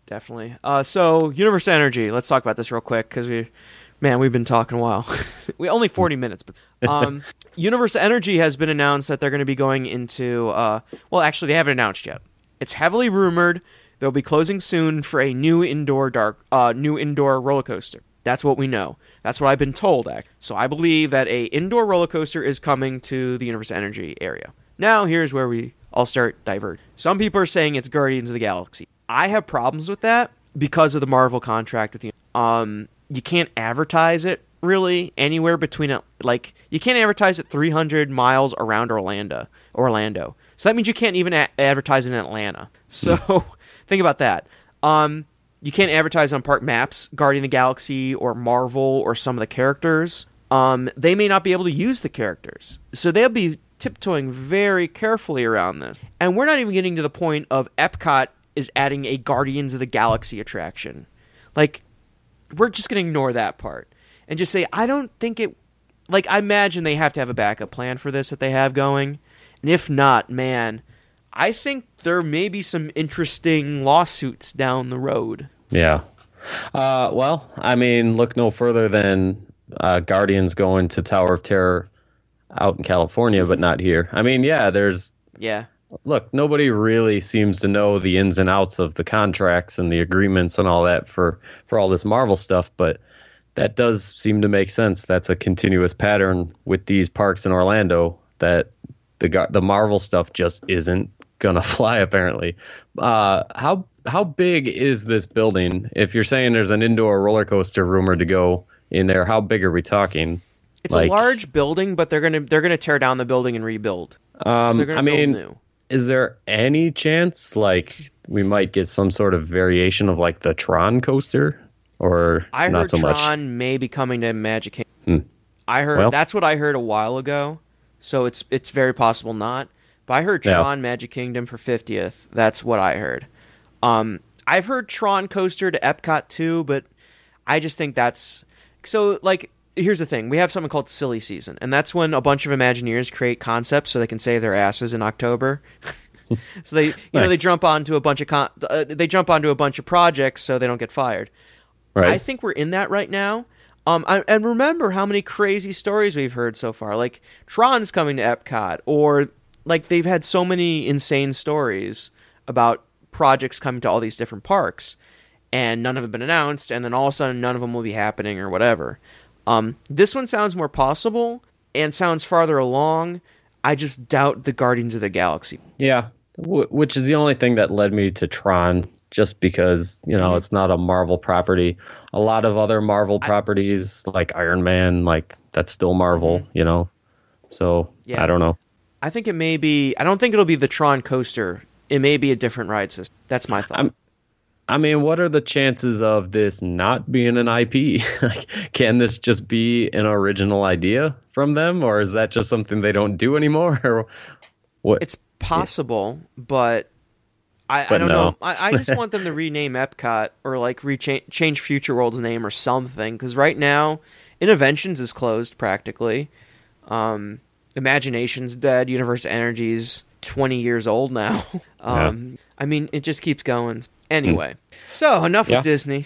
definitely. Uh, so Universe Energy. Let's talk about this real quick because we, man, we've been talking a while. we only forty minutes, but um, Universe Energy has been announced that they're going to be going into. Uh, well, actually, they haven't announced yet. It's heavily rumored they'll be closing soon for a new indoor dark, uh, new indoor roller coaster. That's what we know. That's what I've been told. Actually. So I believe that a indoor roller coaster is coming to the Universe Energy area. Now, here's where we all start diverging. Some people are saying it's Guardians of the Galaxy. I have problems with that because of the Marvel contract with you. Um, you can't advertise it really anywhere between it. Like you can't advertise it three hundred miles around Orlando. Orlando. So that means you can't even a- advertise it in Atlanta. So think about that. Um, you can't advertise on park maps, Guardian of the Galaxy or Marvel or some of the characters. Um, they may not be able to use the characters. So they'll be tiptoeing very carefully around this. And we're not even getting to the point of Epcot is adding a Guardians of the Galaxy attraction. Like, we're just going to ignore that part and just say, I don't think it... Like, I imagine they have to have a backup plan for this that they have going. And if not, man, I think there may be some interesting lawsuits down the road. Yeah. Uh, well, I mean, look no further than uh, Guardians going to Tower of Terror out in California, but not here. I mean, yeah, there's... Yeah. Look, nobody really seems to know the ins and outs of the contracts and the agreements and all that for, for all this Marvel stuff, but that does seem to make sense. That's a continuous pattern with these parks in Orlando that the the Marvel stuff just isn't gonna fly, apparently. Uh, how how big is this building? If you're saying there's an indoor roller coaster rumored to go in there, how big are we talking? It's like, a large building, but they're gonna they're gonna tear down the building and rebuild. Um, so they're gonna I build mean, new. Is there any chance like we might get some sort of variation of like the Tron coaster, or I not heard so much? Tron may be coming to Magic Kingdom. Hmm. I heard Well. that's what I heard a while ago, so it's it's very possible not. But I heard Yeah. Tron Magic Kingdom for fiftieth. That's what I heard. Um, I've heard Tron coaster to Epcot too, but I just think that's so like. Here's the thing. We have something called Silly Season, and that's when a bunch of Imagineers create concepts so they can save their asses in October. so they, you Nice. know, they jump onto a bunch of con- uh, they jump onto a bunch of projects so they don't get fired. Right. I think we're in that right now. Um, I, and remember how many crazy stories we've heard so far. Like Tron's coming to Epcot, or like they've had so many insane stories about projects coming to all these different parks, and none of them have been announced, and then all of a sudden none of them will be happening or whatever. Um, this one sounds more possible and sounds farther along. I just doubt the Guardians of the Galaxy. Yeah, w- which is the only thing that led me to Tron, just because, you know, Mm-hmm. it's not a Marvel property. A lot of other Marvel I- properties, like Iron Man, like that's still Marvel, Mm-hmm. you know? So, Yeah. I don't know. I think it may be... I don't think it'll be the Tron coaster. It may be a different ride system. That's my thought. I'm- I mean, what are the chances of this not being an I P? Like, can this just be an original idea from them, or is that just something they don't do anymore? Or what? It's possible, but I, I But don't no. know. I, I just want them to rename Epcot or like rechange change Future World's name or something. Because right now, Innoventions is closed practically. Um, Imagination's dead. Universe Energy's twenty years old now. Um, I mean, it just keeps going. Anyway, so enough Yeah. with Disney.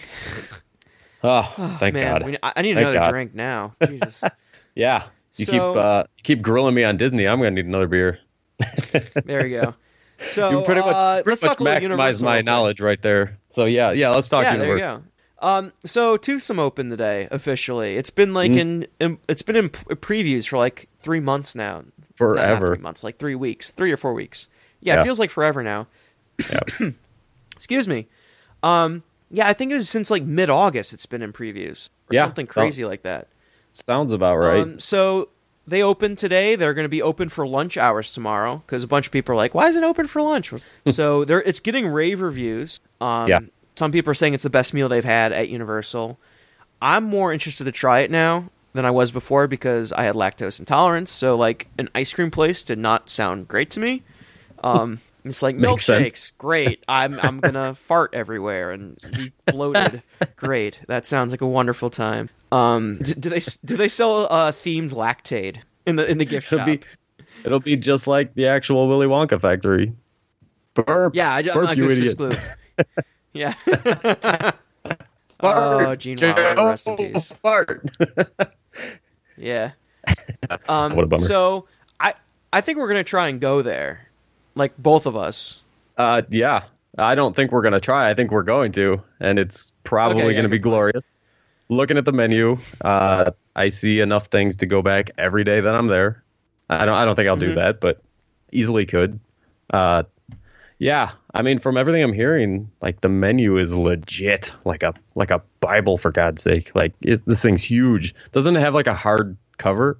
Oh, thank Man, God. we, I I need Thank another God. drink now. Jesus. Yeah. You So- keep uh, you keep grilling me on Disney. I'm gonna need another beer. There we go. So you pretty much, uh, pretty let's much talk a little maximize Universal my real quick. knowledge right there. So yeah, yeah. Let's talk Yeah, Universal. there you go. Um, so Toothsome opened today officially. It's been like Mm. in, in it's been in p- previews for like three months now. Not- not Forever. three months, like three weeks, three or four weeks. Yeah, Yeah. it feels like forever now. Yeah. Excuse me. Um, yeah, I think it was since like mid-August. It's been in previews or Yeah, something so- crazy like that. Sounds about right. Um, so they opened today. They're going to be open for lunch hours tomorrow because a bunch of people are like, "Why is it open for lunch?" so they're it's getting rave reviews. Um, Yeah. Some people are saying it's the best meal they've had at Universal. I'm more interested to try it now than I was before because I had lactose intolerance. So like an ice cream place did not sound great to me. Um, it's like Makes sense. milkshakes, great. I'm I'm gonna fart everywhere and be bloated. Great. That sounds like a wonderful time. Um, do, do they do they sell uh, themed Lactaid in the in the gift it'll shop? be it'll be just like the actual Willy Wonka factory. Burp. Yeah, I, I'm Burp, not you gonna idiot. exclude. Yeah. Fart. Oh, Gene Wilder, rest in Oh, peace. fart. Yeah. What a bummer. So I I think we're gonna try and go there, like both of us. Uh, yeah, I don't think we're gonna try. I think we're going to, and it's probably Okay, yeah, gonna be good plan. glorious. Looking at the menu, uh, I see enough things to go back every day that I'm there. I don't. I don't think I'll do Mhm. that, but easily could. Uh, yeah, I mean, from everything I'm hearing, like the menu is legit, like a like a Bible for God's sake. Like it's, this thing's huge. Doesn't it have like a hard cover?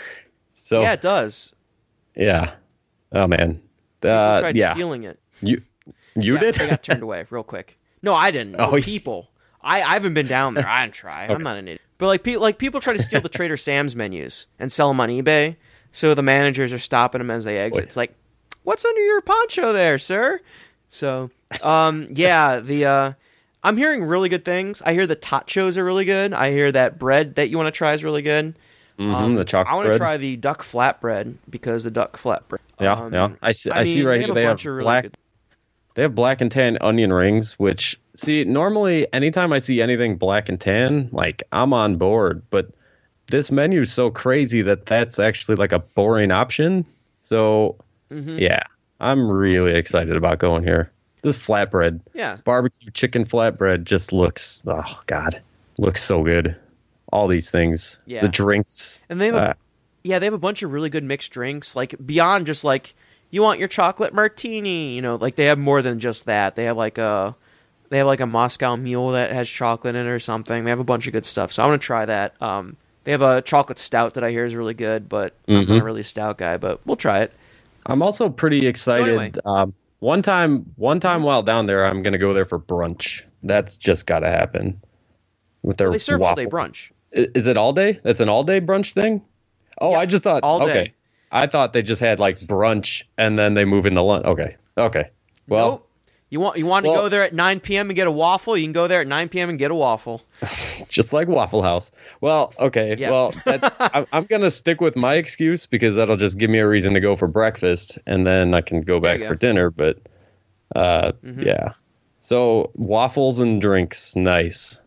so Yeah, it does. yeah. Oh man. People Uh, tried yeah. stealing it. You you Yeah, did? They got turned away real quick. No, I didn't. Oh, No, yeah. people. I, I haven't been down there. I didn't try. I'm not an idiot. But like, pe- like people try to steal the Trader Sam's menus and sell them on eBay. So the managers are stopping them as they exit. Boy. It's like, what's under your poncho there, sir? So, um, yeah, the uh, I'm hearing really good things. I hear the tachos are really good. I hear that bread that you want to try is really good. Mhm, the chocolate I want to bread. try the duck flatbread because the duck flatbread. Yeah, um, yeah. I see. I, see mean, right they here have a they have bunch of really black. good- They have black and tan onion rings, which see normally anytime I see anything black and tan, like I'm on board. But this menu is so crazy that that's actually like a boring option. So Mhm. yeah, I'm really excited about going here. This flatbread, Yeah. barbecue chicken flatbread, just looks oh god, looks so good. All these things, Yeah. the drinks, And they have a, uh, yeah, they have a bunch of really good mixed drinks, like beyond just like you want your chocolate martini, you know, like they have more than just that. They have like a they have like a Moscow Mule that has chocolate in it or something. They have a bunch of good stuff. So I'm going to try that. Um they have a chocolate stout that I hear is really good, but I'm Mm-hmm. not really a stout guy, but we'll try it. I'm also pretty excited. anyway. um, one time, one time while down there, I'm gonna go there for brunch. That's just got to happen. With their They serve all day waffle. brunch. I- Is it all day? That's an all day brunch thing. Oh, Yeah, I just thought all day. Okay, I thought they just had like brunch and then they move into lunch. Okay, okay. Well, Nope. You want you want to well- go there at nine p.m. and get a waffle? You can go there at nine p.m. and get a waffle. just like Waffle House. Well, okay. Yeah. Well, that, I'm, I'm gonna stick with my excuse because that'll just give me a reason to go for breakfast, and then I can go There back you for go. dinner. But uh, Mhm. yeah. So waffles and drinks, nice.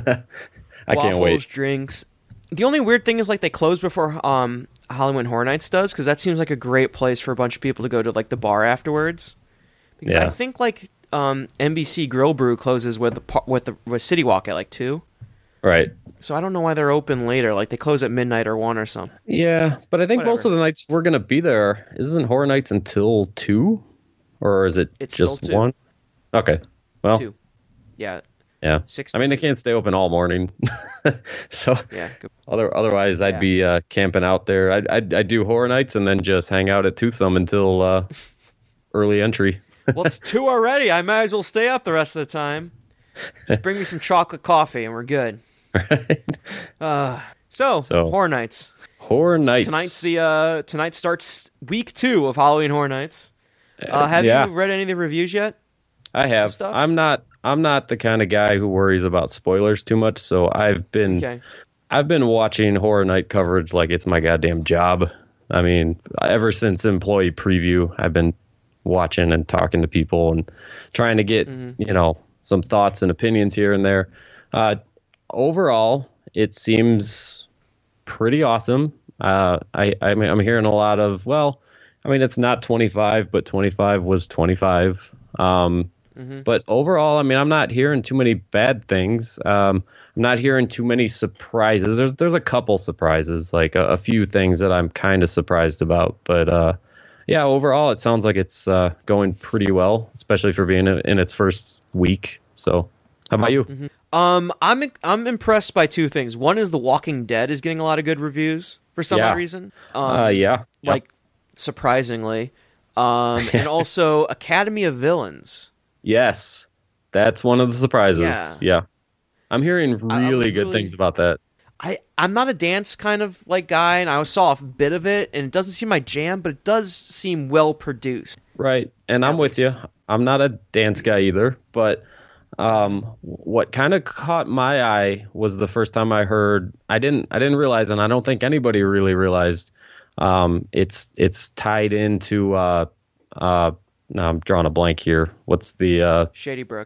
I Waffles, can't wait. drinks. The only weird thing is like they close before um Halloween Horror Nights does, because that seems like a great place for a bunch of people to go to like the bar afterwards. Because I Yeah. think like um N B C Grill Brew closes with the par- with the with City Walk at like two. Right. So I don't know why they're open later. Like they close at midnight or one or something. Yeah, but I think most Whatever. of the nights we're gonna be there. Isn't Horror Nights until two, or is it It's just still two. one? Okay. Well, Two. Yeah. yeah. Six. I mean, to they two. can't stay open all morning, so Yeah. Good. other otherwise I'd Yeah. be uh, camping out there. I'd, I'd I'd do Horror Nights and then just hang out at Toothsome until uh, early entry. Well, it's two already. I might as well stay up the rest of the time. Just bring me some chocolate coffee and we're good. Right? Uh, so, So- Horror Nights. Horror Nights. Tonight's the uh tonight starts week two of Halloween Horror Nights. Uh, have yeah. you read any of the reviews yet? I have. stuff? I'm not. I'm not the kind of guy who worries about spoilers too much. So I've been. Okay. I've been watching Horror Night coverage like it's my goddamn job. I mean, ever since Employee Preview, I've been watching and talking to people and trying to get Mm-hmm. you know some thoughts and opinions here and there. Uh, overall, it seems pretty awesome. Uh, I, I mean, I'm hearing a lot of, well, I mean, it's not twenty-five, but twenty-five was twenty-five. Um, Mhm. But overall, I mean, I'm not hearing too many bad things. Um, I'm not hearing too many surprises. There's there's a couple surprises, like a, a few things that I'm kind of surprised about. But uh, yeah, overall, it sounds like it's uh, going pretty well, especially for being in, in its first week. So, how about you? Um, I'm I'm impressed by two things. One is The Walking Dead is getting a lot of good reviews for some Yeah. odd reason. Um, uh, yeah, like surprisingly, um, and also Academy of Villains. yes, that's one of the surprises. Yeah. Yeah, I'm hearing I- I was really good really- things about that. I I'm not a dance kind of like guy, and I saw a bit of it, and it doesn't seem my jam, but it does seem well produced. Right. And I'm At with least. you. I'm not a dance guy either, but um, what kind of caught my eye was the first time I heard I didn't I didn't realize, and I don't think anybody really realized um, it's it's tied into uh, uh, no, I'm drawing a blank here. What's the uh, Shady Brook.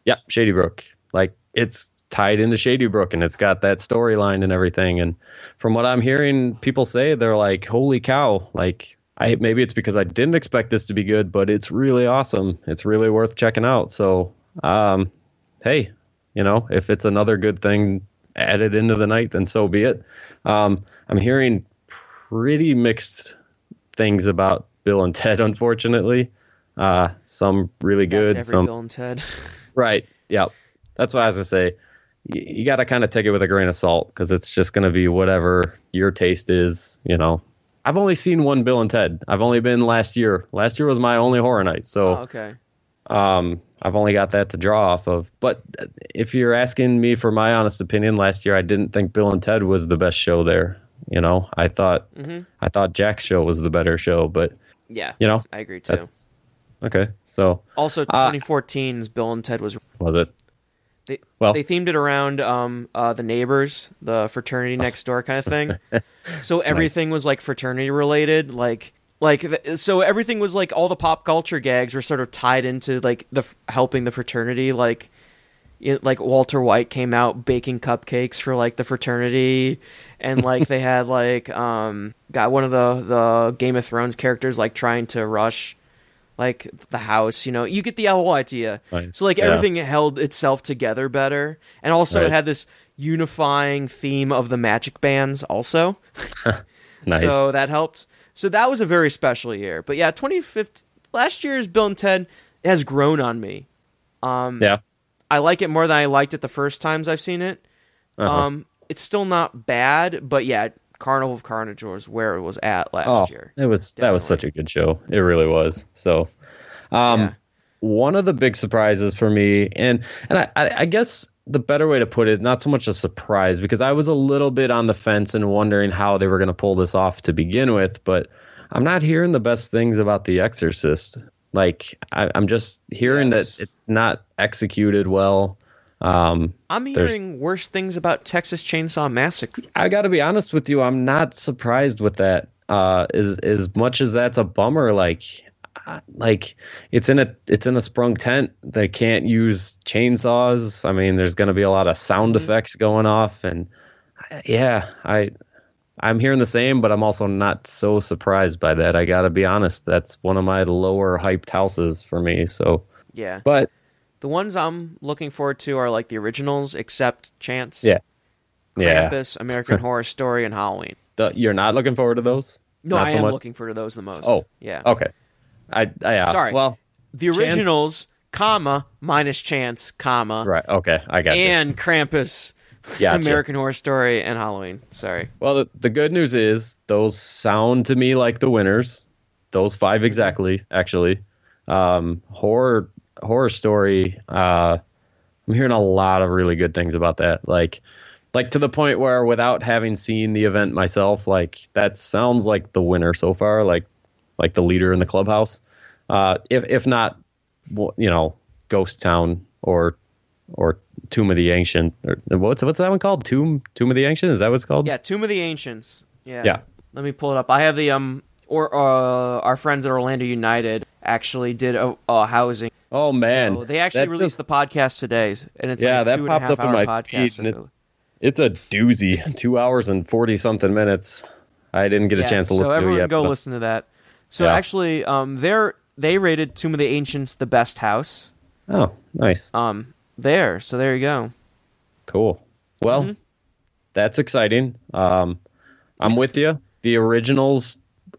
Yep, Shady Brook. Like it's tied into Shady Brook, and it's got that storyline and everything. And from what I'm hearing, people say they're like, "Holy cow!" Like I maybe it's because I didn't expect this to be good, but it's really awesome. It's really worth checking out. So, um, hey, you know, if it's another good thing added into the night, then so be it. Um, I'm hearing pretty mixed things about Bill and Ted, unfortunately. Uh, some really good, That's every some Bill and Ted. right. Yeah, that's what I was gonna say. You, you got to kind of take it with a grain of salt because it's just gonna be whatever your taste is. You know, I've only seen one Bill and Ted. I've only been last year. Last year was my only horror night. So, Oh, okay. um, I've only got that to draw off of. But if you're asking me for my honest opinion, last year I didn't think Bill and Ted was the best show there. You know, I thought Mm-hmm. I thought Jack's show was the better show, but Yeah, you know, I agree too. that's okay. So Also, Uh, twenty fourteen's Bill and Ted was was it? they Well- they themed it around um uh the neighbors, the fraternity next door kind of thing. So everything was like fraternity related, like like th- so everything was like all the pop culture gags were sort of tied into like the f- helping the fraternity, like it, like Walter White came out baking cupcakes for like the fraternity, and like they had like um got one of the the Game of Thrones characters like trying to rush like the house, you know, you get the whole idea. Nice. So like Yeah. everything held itself together better, and also Right. it had this unifying theme of the magic bands also. Nice. So that helped. So that was a very special year. But yeah, twenty fifteen last year's Bill and Ted has grown on me. Um, yeah. I like it more than I liked it the first times I've seen it. Uh-huh. Um, it's still not bad, but yeah, Carnival of Carnage was where it was at last Oh, year. it was that was Definitely. such a good show. It really was. So, um, Yeah. one of the big surprises for me, and and I, I I guess the better way to put it, not so much a surprise because I was a little bit on the fence and wondering how they were going to pull this off to begin with, but I'm not hearing the best things about The Exorcist. Like I, I'm just hearing Yes. that it's not executed well. Um, I'm There's- hearing worse things about Texas Chainsaw Massacre. I got to be honest with you. I'm not surprised with that. Uh, as as much as that's a bummer, like, uh, like it's in a it's in a sprung tent. They can't use chainsaws. I mean, there's going to be a lot of sound Mhm. effects going off, and I- yeah, I I'm hearing the same, but I'm also not so surprised by that. I got to be honest. That's one of my lower hyped houses for me. So, Yeah. but The ones I'm looking forward to are like the originals, except Chance, yeah, yeah, Krampus, American Horror Story, and Halloween. The- you're not looking forward to those? No, Not I so am much? looking forward to those the most. Oh. yeah. Okay. I, I yeah. Sorry. Well, The Chance- originals, comma, minus Chance, comma, right. Okay. I got you. and Krampus, Gotcha. American Horror Story, and Halloween. Sorry. Well, the, the good news is those sound to me like the winners. Those five exactly, actually. Um, horror horror story. Uh, I'm hearing a lot of really good things about that. Like, like to the point where, without having seen the event myself, like that sounds like the winner so far. Like, like the leader in the clubhouse. Uh, if if not, w- you know, Ghost Town or or Tomb of the Ancient. Or, what's what's that one called? Tomb Tomb of the Ancient. Is that what it's called? Yeah, Tomb of the Ancients. Yeah. Yeah. Let me pull it up. I have the um or uh, our friends at Orlando United actually did a, a housing. Oh man, So they actually That released just- the podcast today, and it's Yeah, like a that two and a popped half up in hour my podcast. feed, and it's- It's a doozy. Two hours and forty something minutes. I didn't get a Yeah, chance to so listen to it everyone yet. go but- listen to that. So Yeah. actually, um, they're they rated Tomb of the Ancients the best house. Oh, nice, Um, there. So there you go. cool. Well, Mhm. that's exciting. Um, I'm with you. The originals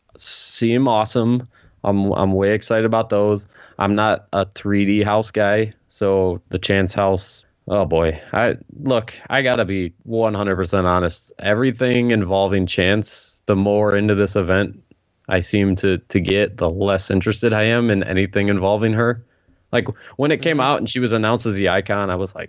seem awesome. I'm I'm way excited about those. I'm not a three D house guy, so the Chance house. Oh boy, I look. I gotta be one hundred percent honest. Everything involving Chance, the more into this event I seem to to get, the less interested I am in anything involving her. Like when it came Mhm. out and she was announced as the icon, I was like,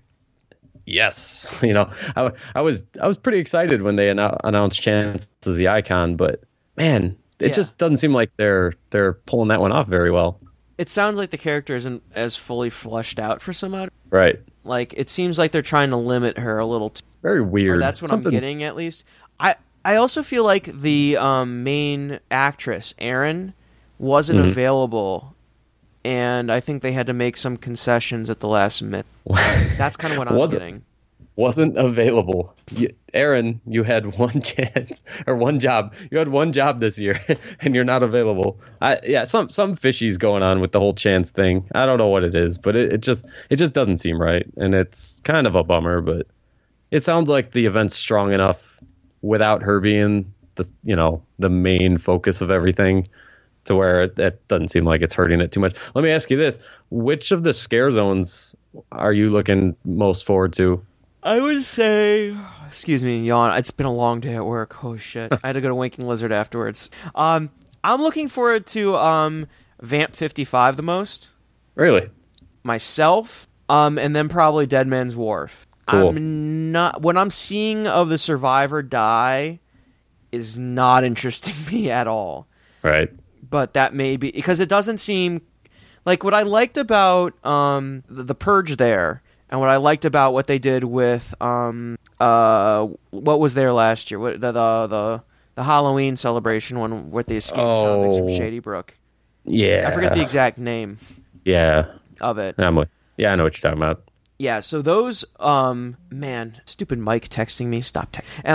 yes, you know, I, I was I was pretty excited when they annou- announced Chance as the icon, but man, it Yeah. just doesn't seem like they're they're pulling that one off very well. It sounds like the character isn't as fully fleshed out for some odd. Right. Like it seems like they're trying to limit her a little. Too, Very weird. or that's what Something- I'm getting at least. I I also feel like the um, main actress Erin wasn't Mhm. available and I think they had to make some concessions at the last minute. That's kind of what I'm wasn't, getting. Wasn't available. You, Aaron, you had one chance or one job. You had one job this year, and you're not available. I, yeah, some some fishy's going on with the whole chance thing. I don't know what it is, but it, it just it just doesn't seem right, and it's kind of a bummer. But it sounds like the event's strong enough without her being the you know the main focus of everything, to where it, it doesn't seem like it's hurting it too much. Let me ask you this: which of the scare zones are you looking most forward to? I would say, excuse me, yawn. It's been a long day at work. Oh shit! I had to go to Winking Lizard afterwards. Um, I'm looking forward to um Vamp fifty-five the most. Really? Myself, um, and then probably Dead Man's Wharf. Cool. I'm not. What I'm seeing of the Survivor die is not interesting me at all. Right. But that may be because it doesn't seem like what I liked about um the, the Purge there. And what I liked about what they did with um uh what was there last year, what, the, the the the Halloween celebration one with the escape oh, comics from Shady Brook. Yeah, I forget the exact name. Yeah, of it. I'm with, yeah, I know what you're talking about. Yeah, so those um man, stupid Mike texting me. Stop texting.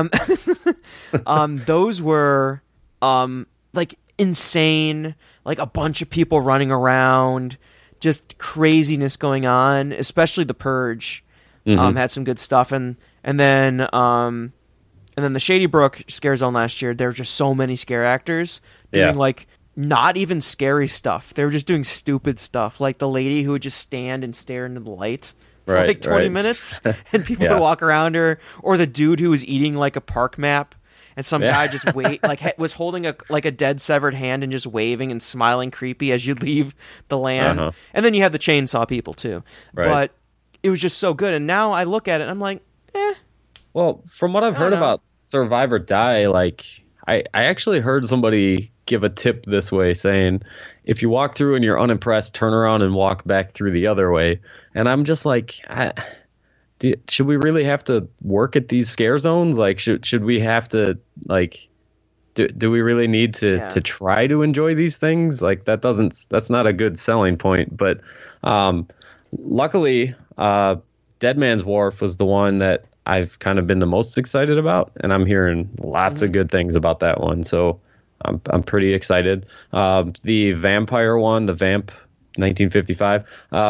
Um, um, those were um like insane, like a bunch of people running around. Just craziness going on, especially the Purge um, mm-hmm. had some good stuff, and and then um, and then the Shady Brook Scare Zone last year. There were just so many scare actors doing yeah. like not even scary stuff. They were just doing stupid stuff, like the lady who would just stand and stare into the light for right, like twenty right. minutes, and people yeah. would walk around her, or the dude who was eating like a park map. And some yeah. guy just wait like was holding a like a dead severed hand and just waving and smiling creepy as you leave the land. Uh-huh. And then you have the chainsaw people too. Right. But it was just so good. And now I look at it and I'm like, eh. Well, from what I've heard know. about Survivor Die, like I, I actually heard somebody give a tip this way, saying if you walk through and you're unimpressed, turn around and walk back through the other way. And I'm just like, I, do, should we really have to work at these scare zones? Like, should should we have to like, do do we really need to yeah. to try to enjoy these things? Like that doesn't that's not a good selling point. But um, luckily, uh, Dead Man's Wharf was the one that I've kind of been the most excited about, and I'm hearing lots mm-hmm. of good things about that one. So I'm I'm pretty excited. Um, the vampire one, the Vamp nineteen fifty-five.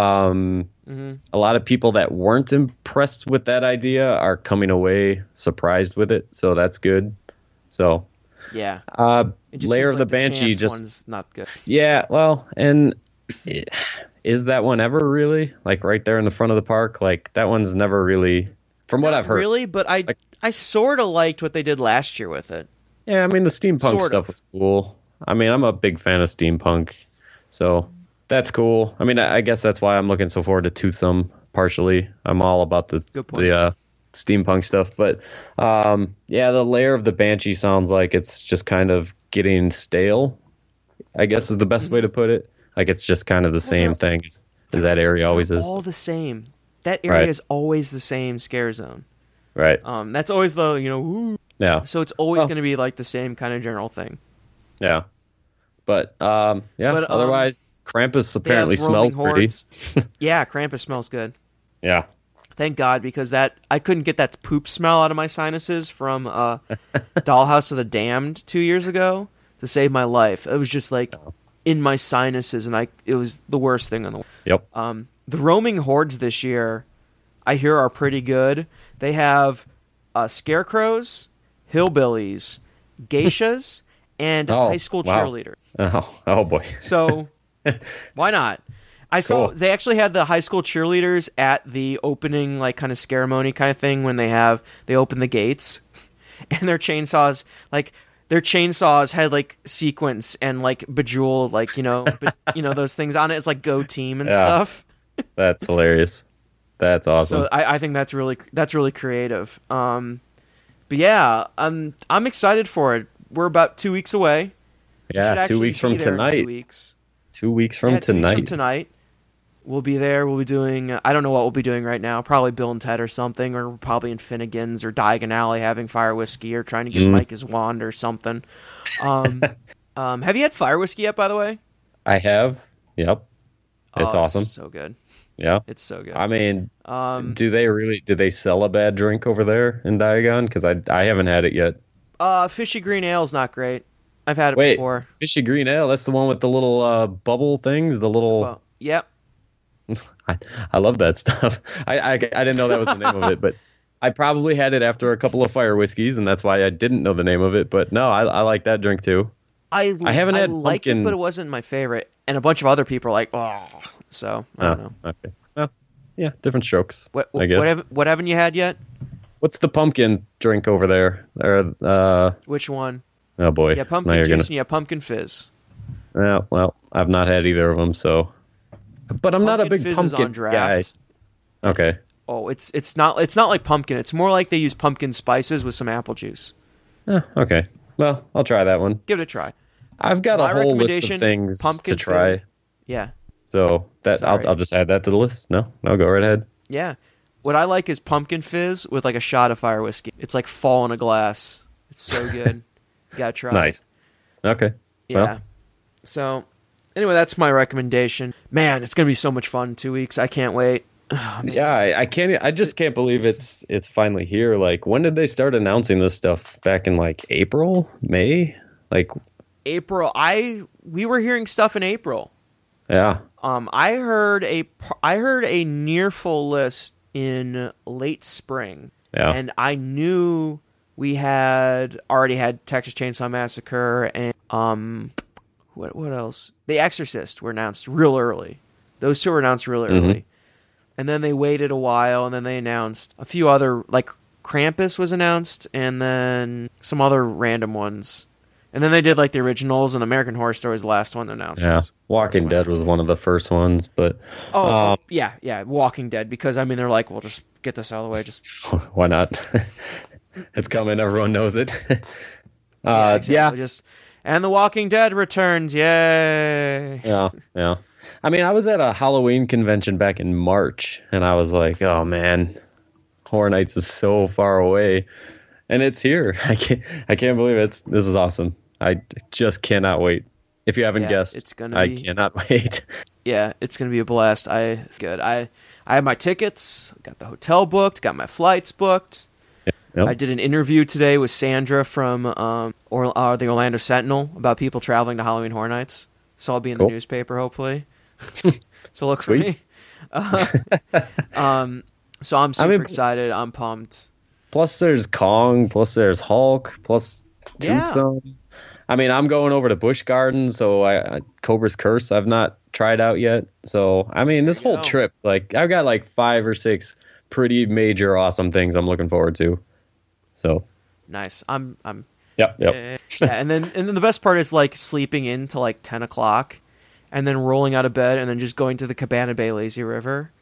Um, mm-hmm. A lot of people that weren't impressed with that idea are coming away surprised with it, so that's good. So yeah, uh, Lair of like the, the Banshee just one's not good. Yeah, well, and it, is that one ever really like right there in the front of the park? Like that one's never really, from what not I've heard. Really, but I like, I sort of liked what they did last year with it. Yeah, I mean the steampunk sort stuff of. was cool. I mean I'm a big fan of steampunk, so. That's cool. I mean, I guess that's why I'm looking so forward to Toothsome. Partially, I'm all about the the uh, steampunk stuff. But um, yeah, the Lair of the Banshee sounds like it's just kind of getting stale. I guess is the best way to put it. Like it's just kind of the same thing as, as that area always is. All the same. That area right. is always the same scare zone. Right. Um, that's always the you know. Woo. Yeah. So it's always well, going to be like the same kind of general thing. Yeah. But um, yeah. But, um, otherwise, Krampus apparently smells pretty. Yeah, Krampus smells good. Yeah. Thank God, because that I couldn't get that poop smell out of my sinuses from uh, Dollhouse of the Damned two years ago to save my life. It was just like in my sinuses, and I it was the worst thing in the world. Yep. Um, the roaming hordes this year, I hear, are pretty good. They have uh, scarecrows, hillbillies, geishas, and oh, high school wow. cheerleader. Oh, oh boy. So why not? I saw cool. they actually had the high school cheerleaders at the opening, like kind of ceremony kind of thing when they have they open the gates, and their chainsaws like their chainsaws had like sequins and like bejeweled like you know be, you know those things on it. It's like Go Team and yeah. stuff. That's hilarious. That's awesome. So I, I think that's really that's really creative. Um, but yeah, I'm I'm excited for it. We're about two weeks away. Yeah, two weeks from tonight. Two weeks. Two weeks from yeah, two tonight. Weeks from tonight. We'll be there. We'll be doing, uh, I don't know what we'll be doing right now. Probably Bill and Ted or something, or probably in Finnegan's or Diagon Alley having fire whiskey or trying to get mm. Mike his wand or something. Um, um, have you had fire whiskey yet, by the way? I have. Yep. It's Oh, awesome. so good. Yeah. It's so good. I mean, Um, do they really? Do they sell a bad drink over there in Diagon? Because I I haven't had it yet. uh, Fishy Green Ale's not great. I've had it Wait, before. Fishy Green Ale. That's the one with the little uh, bubble things. The little. Well, yep. I, I love that stuff. I, I I didn't know that was the name of it, but I probably had it after a couple of fire whiskeys, and that's why I didn't know the name of it. But no, I I like that drink too. I I haven't had liked pumpkin- it, but it wasn't my favorite. And a bunch of other people are like, oh. So I don't Oh, know. okay. Well, yeah, different strokes. What I guess. what, have, what haven't you had yet? What's the pumpkin drink over there? Or uh, Which one? oh boy. Yeah, Now pumpkin you're juice gonna- and yeah, pumpkin fizz. Yeah, well, I've not had either of them, so. But I'm not a Pumpkin big fizz is pumpkin on draft. guy. Okay. Oh, it's it's not it's not like pumpkin. It's more like they use pumpkin spices with some apple juice. Eh, okay. Well, I'll try that one. Give it a try. I've got a My whole list recommendation, of things pumpkin to try, fizz. Yeah, so that I'll Sorry. I'll just add that to the list. No, no, go right ahead. yeah. What I like is pumpkin fizz with like a shot of fire whiskey. It's like fall in a glass. It's so good. You gotta try. it. Nice. Okay. Yeah. Well, So, anyway, that's my recommendation. Man, it's gonna be so much fun in two weeks. I can't wait. yeah, I, I can't. I just can't believe it's it's finally here. Like, when did they start announcing this stuff? Back in like April, May? Like, April. I we were hearing stuff in April. yeah. Um, I heard a par- I heard a near full list in late spring, Yeah. and I knew we had already had Texas Chainsaw Massacre and um, what what else? The Exorcist were announced real early. Those two were announced real early, and then they waited a while, and then they announced a few other like Krampus was announced, and then some other random ones. And then they did like the originals, and American Horror Story is the last one they announced. Yeah. Walking Dead was one of the first ones, but Oh, um, yeah, yeah, Walking Dead, because, I mean, they're like, well, just get this out of the way. Just why not? It's coming. Everyone knows it. yeah, uh, exactly, yeah. just and The Walking Dead returns, yay! Yeah, yeah. I mean, I was at a Halloween convention back in March, and I was like, "Oh man, Horror Nights is so far away, and it's here. I can't, I can't believe it. It's this is awesome. I just cannot wait. If you haven't Yeah, guessed, it's gonna I be- cannot wait. Yeah, it's gonna be a blast. I good. I I have my tickets, got the hotel booked, got my flights booked. Yep. I did an interview today with Sandra from um or uh, the Orlando Sentinel about people traveling to Halloween Horror Nights. So I'll be in Cool. the newspaper hopefully. So look Sweet. for me. Uh, um, so I'm super mean- excited. I'm pumped. Plus, there's Kong. Plus, there's Hulk. Plus, Yeah. Toothsome. I mean, I'm going over to Busch Gardens, so I, I Cobra's Curse I've not tried out yet. So I mean, this There you whole go. trip, like I've got like five or six pretty major, awesome things I'm looking forward to. So, Nice. I'm I'm yep, yep. yeah, yeah, and then and then the best part is like sleeping in till like ten o'clock, and then rolling out of bed, and then just going to the Cabana Bay Lazy River.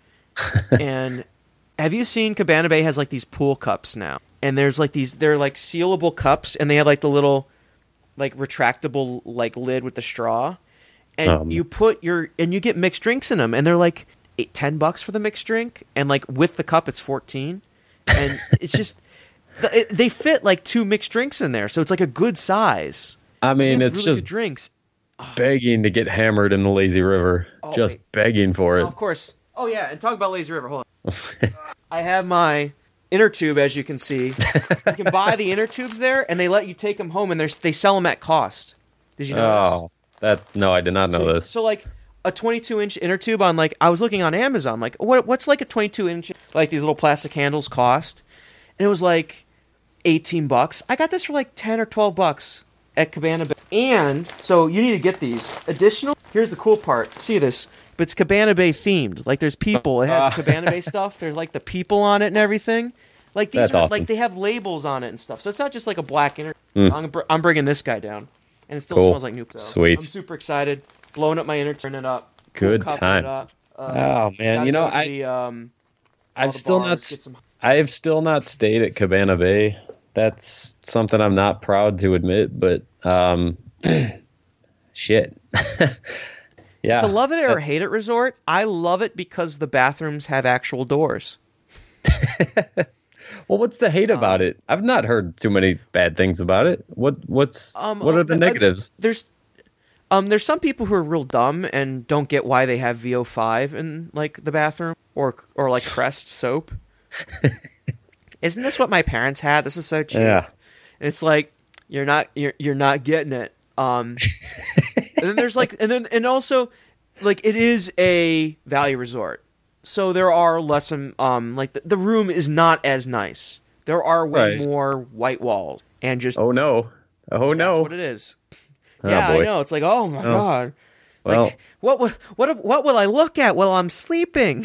And have you seen Cabana Bay has like these pool cups now, and there's like these they're like sealable cups, and they have like the little like retractable like lid with the straw, and Um. you put your and you get mixed drinks in them, and they're like eight, ten bucks for the mixed drink, and like with the cup it's fourteen, and it's just. th- it- They fit like two mixed drinks in there, so it's like a good size. I They mean, have it's really just good drinks. begging to get hammered in the lazy river. Oh, just wait. begging for Oh, it. of course. Oh yeah, and talk about Lazy River. Hold on. I have my inner tube, as you can see. You can buy the inner tubes there, and they let you take them home, and there's they sell them at cost. Did you know Oh, that's no, I did not know this? this. So like a twenty-two inch inner tube on like I was looking on Amazon, like what what's like a twenty-two inch like these little plastic handles cost, and it was like eighteen bucks. I got this for like ten or twelve bucks at Cabana Bay. And so you need to get these. Additional, here's the cool part. See this? But it's Cabana Bay themed. Like there's people. It has Cabana Bay stuff. There's like the people on it and everything. Like these That's are awesome. like they have labels on it and stuff. So it's not just like a black inner. Mm. I'm, br- I'm bringing this guy down, and it still Cool. smells like new. So Sweet. I'm super excited. Blowing up my inner, turning it up. Good Cool, cupping times. it up. Uh, Oh man, gotta you know go to I the, um, all I've the still bars, not get some- I've still not stayed at Cabana Bay. That's something I'm not proud to admit, but um, shit. Yeah. It's a love it or hate it resort. I love it because the bathrooms have actual doors. Well, what's the hate Um, about it? I've not heard too many bad things about it. What what's Um, what are the uh, negatives? There's, Um, there's some people who are real dumb and don't get why they have V O five in like the bathroom or or like Crest soap. Isn't this what my parents had? This is so cheap. Yeah. And it's like you're not you're you're not getting it. Um, and then there's like and then and also like it is a value resort, so there are less um like the, the room is not as nice. There are way Right. more white walls and just Oh no. Oh no. that's what it is. Oh, yeah, boy. I know. It's like, oh my Oh. god. Well, Like, what wi- what what will I look at while I'm sleeping?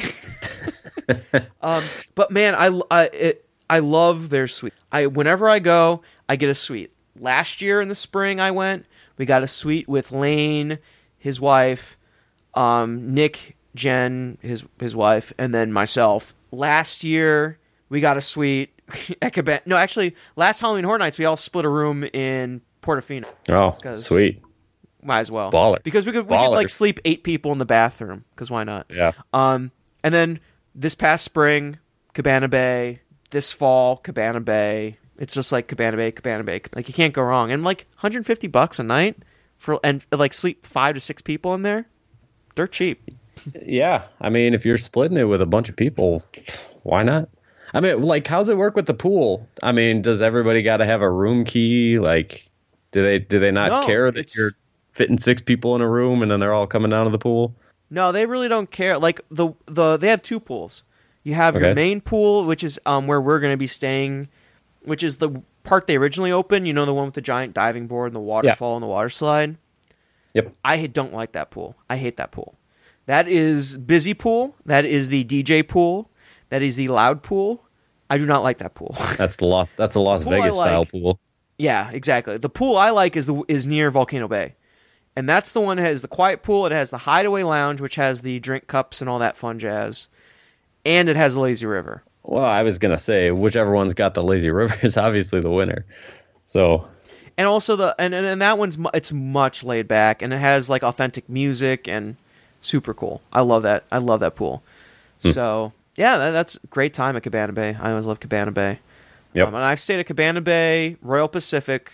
um, but man, I I it, I love their suite. I whenever I go, I get a suite. Last year in the spring, I went. We got a suite with Lane, his wife, um, Nick, Jen, his his wife, and then myself. Last year, we got a suite at Cabana. No, actually, last Halloween Horror Nights, we all split a room in Portofino. oh, 'Cause- sweet. Might as well. Baller. Because we could we could Baller. like sleep eight people in the bathroom. Because why not? Yeah. Um, and then this past spring, Cabana Bay. This fall, Cabana Bay. It's just like Cabana Bay, Cabana Bay. Like you can't go wrong. And like one hundred fifty bucks a night for and like sleep five to six people in there. They're cheap. Yeah. I mean, if you're splitting it with a bunch of people, why not? I mean, like, how's it work with the pool? I mean, does everybody got to have a room key? Like, do they do they not No, care that it's- you're fitting six people in a room and then they're all coming down to the pool? No, they really don't care. Like the the they have two pools. You have your Okay. main pool, which is um where we're going to be staying, which is the part they originally opened. You know, the one with the giant diving board and the waterfall and the water slide. Yep. I don't like that pool. I hate that pool. That is busy pool. That is the D J pool. That is the loud pool. I do not like that pool. That's the Las that's the Las pool I Vegas style like- pool. Yeah, exactly. The pool I like is the is near Volcano Bay, and that's the one that has the quiet pool. It has the Hideaway Lounge, which has the drink cups and all that fun jazz, and it has the lazy river. Well, I was gonna say whichever one's got the lazy river is obviously the winner. So And also the and, and and that one's mu- it's much laid back, and it has like authentic music and super cool. I love that. I love that pool. So yeah, that, that's a great time at Cabana Bay. I always love Cabana Bay. Yep. Um, and I've stayed at Cabana Bay, Royal Pacific,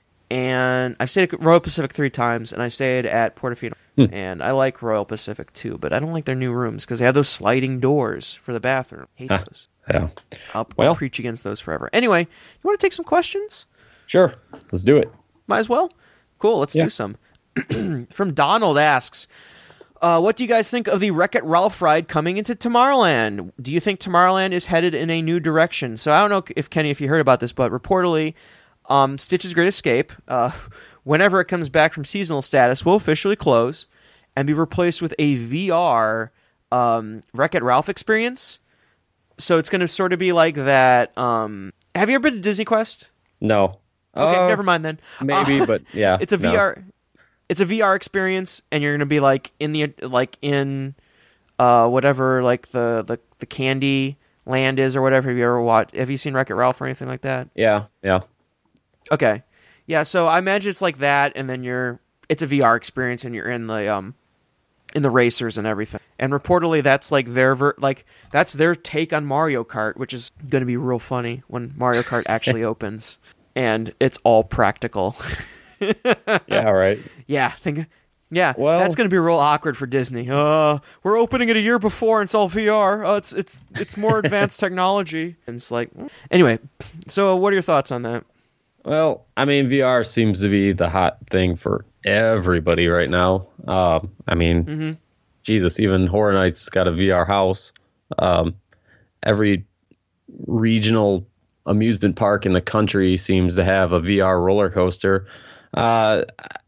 and I've stayed at Royal Pacific three times, and I stayed at Portofino. And I like Royal Pacific too, but I don't like their new rooms because they have those sliding doors for the bathroom. Hate Huh. those. yeah. I'll, I'll Well. preach against those forever. Anyway, you want to take some questions? Sure. Let's do it. Might as well. Cool, let's Yeah. do some. From Donald asks, uh, what do you guys think of the Wreck-It Ralph ride coming into Tomorrowland? Do you think Tomorrowland is headed in a new direction? So I don't know if, Kenny, if you heard about this, but reportedly, um, Stitch's Great Escape, uh, whenever it comes back from seasonal status, will officially close and be replaced with a V R um, Wreck-It Ralph experience. So it's going to sort of be like that. Um, have you ever been to Disney Quest? No. Okay, Uh, never mind then. Maybe, Uh, but yeah. it's a no. V R. It's a V R experience, and you're gonna be like in the like in uh whatever like the the, the Candy Land is or whatever. Have you ever watched? Have you seen Wreck-It Ralph or anything like that? Yeah. Yeah. Okay, yeah. So I imagine it's like that, and then you're it's a V R experience, and you're in the um in the racers and everything. And reportedly, that's like their ver- like that's their take on Mario Kart, which is gonna be real funny when Mario Kart actually opens, and it's all practical. Yeah. Right. Yeah, think. Yeah, Well- that's going to be real awkward for Disney. Uh, we're opening it a year before, and it's all V R. Uh, it's it's it's more advanced technology. And it's like, anyway. So, what are your thoughts on that? Well, I mean, V R seems to be the hot thing for everybody right now. Um, I mean, Mm-hmm. Jesus, even Horror Nights got a V R house. Um, every regional amusement park in the country seems to have a V R roller coaster. Uh,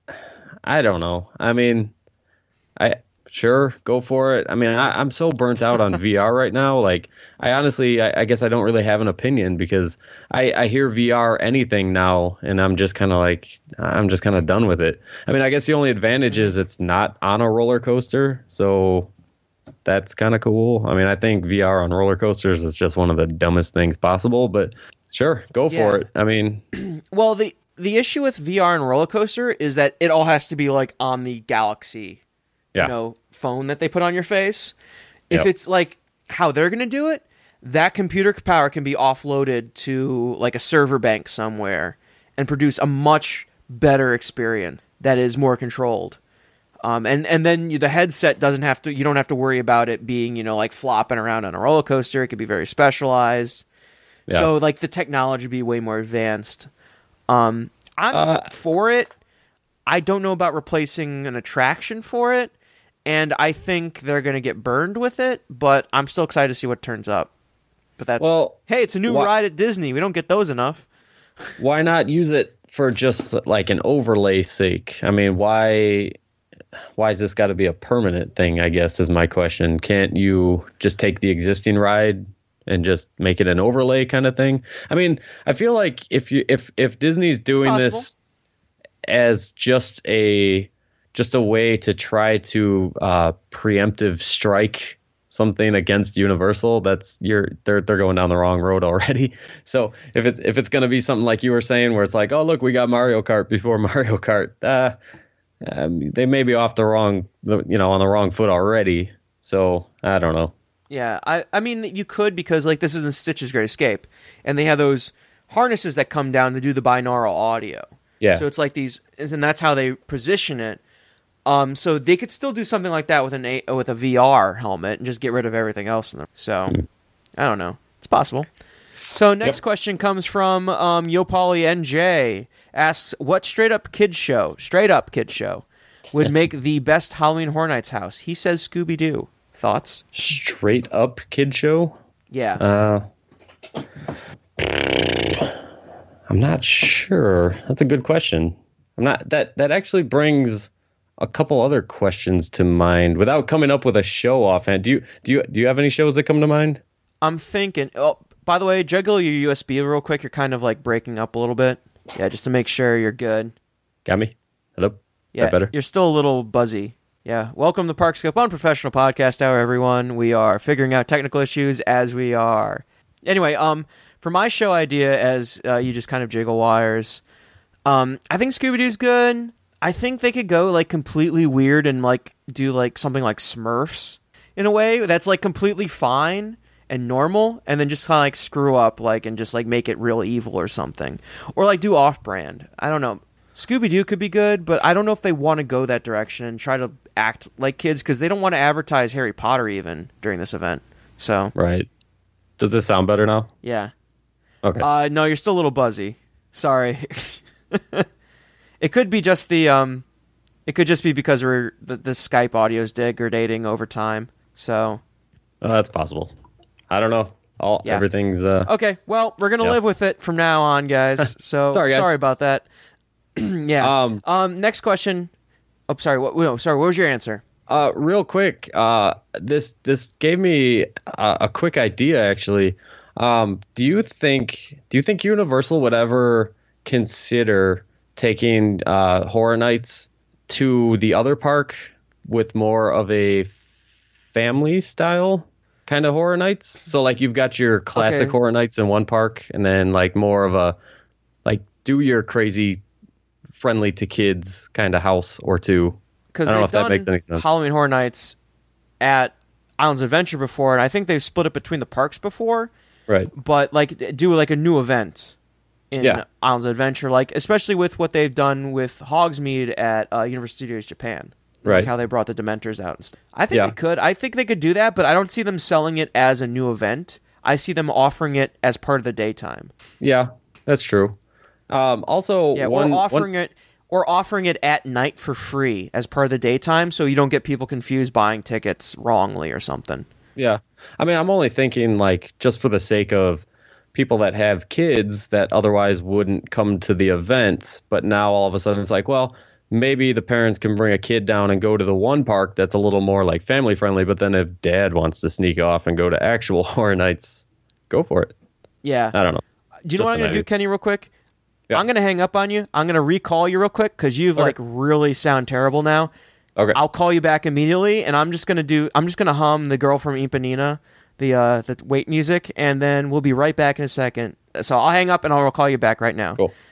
I don't know. I mean, I sure go for it. I mean, I, I'm so burnt out on V R right now. Like, I honestly, I, I guess I don't really have an opinion because I, I hear V R anything now, and I'm just kind of like, I'm just kind of done with it. I mean, I guess the only advantage is it's not on a roller coaster, so that's kind of cool. I mean, I think V R on roller coasters is just one of the dumbest things possible, but sure, go for Yeah. it. I mean, Well, the the issue with V R and roller coaster is that it all has to be like on the Galaxy, yeah, you know, phone that they put on your face. If Yep. it's like how they're going to do it, that computer power can be offloaded to like a server bank somewhere and produce a much better experience that is more controlled. Um, and, and then you, the headset doesn't have to, you don't have to worry about it being, you know, like flopping around on a roller coaster. It could be very specialized. Yeah. So like the technology would be way more advanced. Um, I'm uh, for it. I don't know about replacing an attraction for it. And I think they're going to get burned with it, but I'm still excited to see what turns up. But that's, well, hey, it's a new wh- ride at Disney. We don't get those enough. Why not use it for just like an overlay sake? I mean, why... Why has this got to be a permanent thing, I guess, is my question. Can't you just take the existing ride and just make it an overlay kind of thing? I mean, I feel like if you if if Disney's doing this as just a just a way to try to uh, preemptive strike something against Universal, that's you're they're they're going down the wrong road already. So if it's if it's going to be something like you were saying, where it's like, oh look, we got Mario Kart before Mario Kart. Uh, Um, they may be off the wrong, you know, on the wrong foot already. So I don't know. Yeah, I, I mean, you could, because like this is in Stitch's Great Escape, and they have those harnesses that come down to do the binaural audio. Yeah. So it's like these, and that's how they position it. Um, so they could still do something like that with an a, with a V R helmet and just get rid of everything else in them. So mm. I don't know. It's possible. So next yep. question comes from um, Yopali N J. Asks, what straight up kid show, straight up kid show, would make the best Halloween Horror Nights house? He says Scooby-Doo. Thoughts? Straight up kid show? Yeah. Uh, I'm not sure. That's a good question. I'm not. That that actually brings a couple other questions to mind without coming up with a show offhand. Do you do you do you have any shows that come to mind? I'm thinking. Oh, by the way, juggle your U S B real quick. You're kind of like breaking up a little bit. Yeah, just to make sure you're good. Got me? Hello? Is yeah, that better? You're still a little buzzy. Yeah. Welcome to Parkscope Unprofessional Podcast Hour, everyone. We are figuring out technical issues as we are. Anyway, um, for my show idea, as uh, you just kind of jiggle wires, um, I think Scooby-Doo's good. I think they could go like completely weird and like do like something like Smurfs in a way that's like completely fine and normal, and then just kind of like screw up, like, and just like make it real evil or something, or like do off-brand. I don't know. Scooby-Doo could be good, but I don't know if they want to go that direction and try to act like kids, because they don't want to advertise Harry Potter even during this event. So right. Does this sound better now? Yeah. Okay. Uh, no, you're still a little buzzy. Sorry. It could be just the um, it could just be because we're the, the Skype audio is degrading over time. So. Uh, that's possible. I don't know. All yeah. everything's uh okay. Well, we're gonna yeah. live with it from now on, guys. So sorry, guys. sorry about that. yeah. Um, um. Next question. Oh, sorry. What? No, sorry. What was your answer? Uh, real quick. Uh, this this gave me a, a quick idea actually. Um, do you think do you think Universal would ever consider taking uh Horror Nights to the other park with more of a family style kind of Horror Nights? So like you've got your classic okay. Horror Nights in one park, and then like more of a like do your crazy friendly to kids kind of house or two. Because I don't know if that makes any sense. Halloween Horror Nights at Islands of Adventure before, and I think they've split it between the parks before. Right. But like do like a new event in yeah. Islands of Adventure, like especially with what they've done with Hogsmeade at uh, Universal Studios Japan. Right. Like how they brought the Dementors out and stuff. I think yeah. they could. I think they could do that, but I don't see them selling it as a new event. I see them offering it as part of the daytime. Yeah, that's true. Um, also, yeah, one, or offering one... it or offering it at night for free as part of the daytime, so you don't get people confused buying tickets wrongly or something. Yeah. I mean, I'm only thinking like just for the sake of people that have kids that otherwise wouldn't come to the event, but now all of a sudden it's like, well, maybe the parents can bring a kid down and go to the one park that's a little more like family friendly, but then if dad wants to sneak off and go to actual Horror Nights, go for it. Yeah. I don't know. Do you know what I'm going to do, Kenny, real quick? Yeah. I'm going to hang up on you. I'm going to recall you real quick because you've okay. like really sound terrible now. Okay. I'll call you back immediately, and I'm just going to do, I'm just going to hum The Girl from Ipanema, the, uh, the wait music, and then we'll be right back in a second. So I'll hang up and I'll call you back right now. Cool.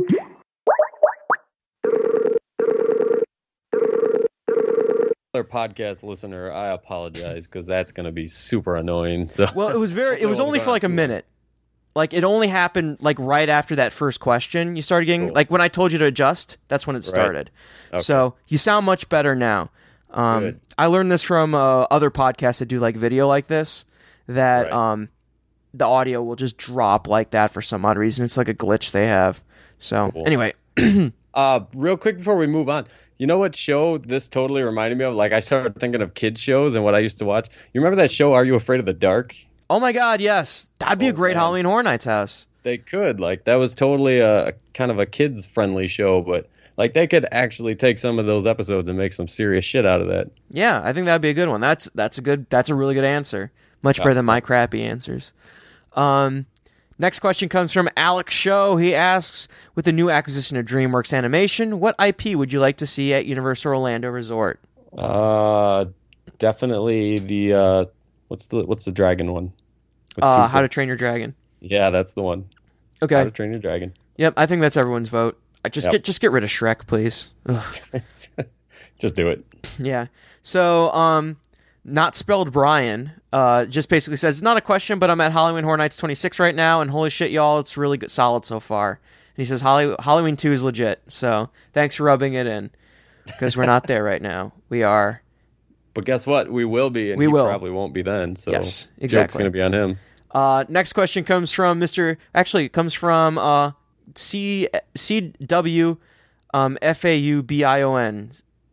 Podcast listener, I apologize because that's going to be super annoying. So well, it was very it was only for like a minute. like it only happened like right after that first question. You started getting Cool. like when I told you to adjust, that's when it started. Okay. So you sound much better now. Um, Good. I learned this from uh, other podcasts that do like video like this, that Right. um, the audio will just drop like that for some odd reason. It's like a glitch they have. So Cool. anyway, Uh, real quick before we move on, you know what show this totally reminded me of? Like I started thinking of kids shows and what I used to watch. You remember that show, Are You Afraid of the Dark? oh my God, yes, that'd be Oh, a great man. Halloween Horror Nights house. They could. Like that was totally a, a kind of a kids friendly show, but like they could actually take some of those episodes and make some serious shit out of that. Yeah, I think that'd be a good one. That's that's a good that's a really good answer. Much Yeah. better than my crappy answers. Um, next question comes from Alex Show. He asks, with the new acquisition of DreamWorks Animation, what I P would you like to see at Universal Orlando Resort? Uh, definitely the uh, what's the what's the dragon one? With Uh, two How to fists. Train Your Dragon. Yeah, that's the one. How Okay. to Train Your Dragon. Yep, I think that's everyone's vote. I just Yep. get just get rid of Shrek, please. Ugh. Just do it. Yeah. So, um, not spelled Brian, uh, just basically says, it's not a question, but I'm at Halloween Horror Nights twenty-six right now, and holy shit, y'all, it's really good, solid so far. And he says, Holly- Halloween two is legit, so thanks for rubbing it in, because we're not there right now. We are. But guess what? We will be, and We he will. probably won't be then. So Yes, joke's exactly. going to be on him. Uh, next question comes from Mister Actually, it comes from uh, C C W um, F A U B I O N.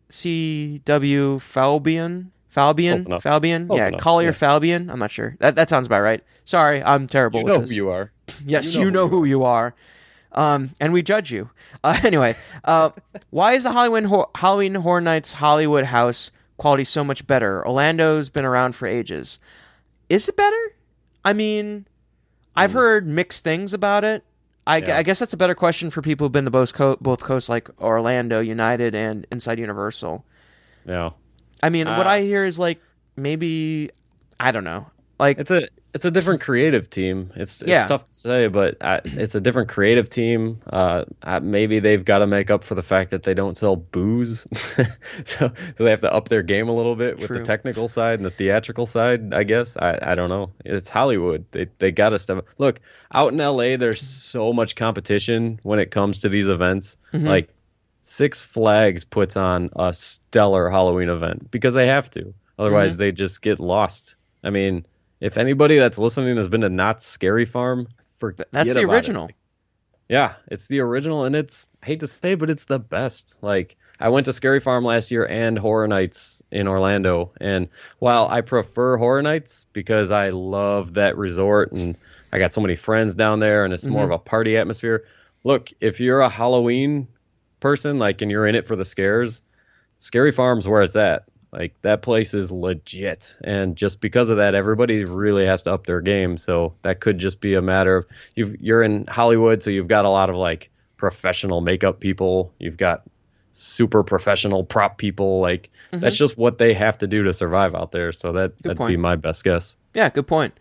C W Falbian? Falbian? Close enough. Falbian? Close yeah, enough, Collier yeah. Falbian? I'm not sure. That that sounds about right. Sorry, I'm terrible You with know this. who you are. Yes, You you know know, who who you are. Um, and we judge you. Uh, anyway, uh, why is the Halloween, Hor- Halloween Horror Nights Hollywood house quality so much better? Orlando's been around for ages. Is it better? I mean, I've heard mixed things about it. I, gu- Yeah. I guess that's a better question for people who've been to both, co- both coasts, like Orlando, United, and Inside Universal. Yeah. I mean, what Uh, I hear is like maybe, I don't know. Like, It's a it's a different creative team. It's it's Yeah. tough to say, but I, it's a different creative team. Uh, I, maybe they've got to make up for the fact that they don't sell booze, so, so they have to up their game a little bit with True. the technical side and the theatrical side. I guess I, I don't know. It's Hollywood. They they got to step. Look, out in L A, there's so much competition when it comes to these events. Mhm. Like Six Flags puts on a stellar Halloween event because they have to. Otherwise, Mhm. they just get lost. I mean. If anybody that's listening has been to Knott's Scary Farm, forget that's the about original. it. Yeah, it's the original, and it's, I hate to say, but it's the best. Like, I went to Scary Farm last year and Horror Nights in Orlando, and while I prefer Horror Nights because I love that resort and I got so many friends down there, and it's more of a party atmosphere. Look, if you're a Halloween person, like, and you're in it for the scares, Scary Farm's where it's at. Like, that place is legit. And just because of that, everybody really has to up their game. So that could just be a matter of you've, you're in Hollywood, so you've got a lot of like professional makeup people. You've got super professional prop people. Like, Mm-hmm. that's just what they have to do to survive out there. So that, that'd point. be my best guess. Yeah, good point.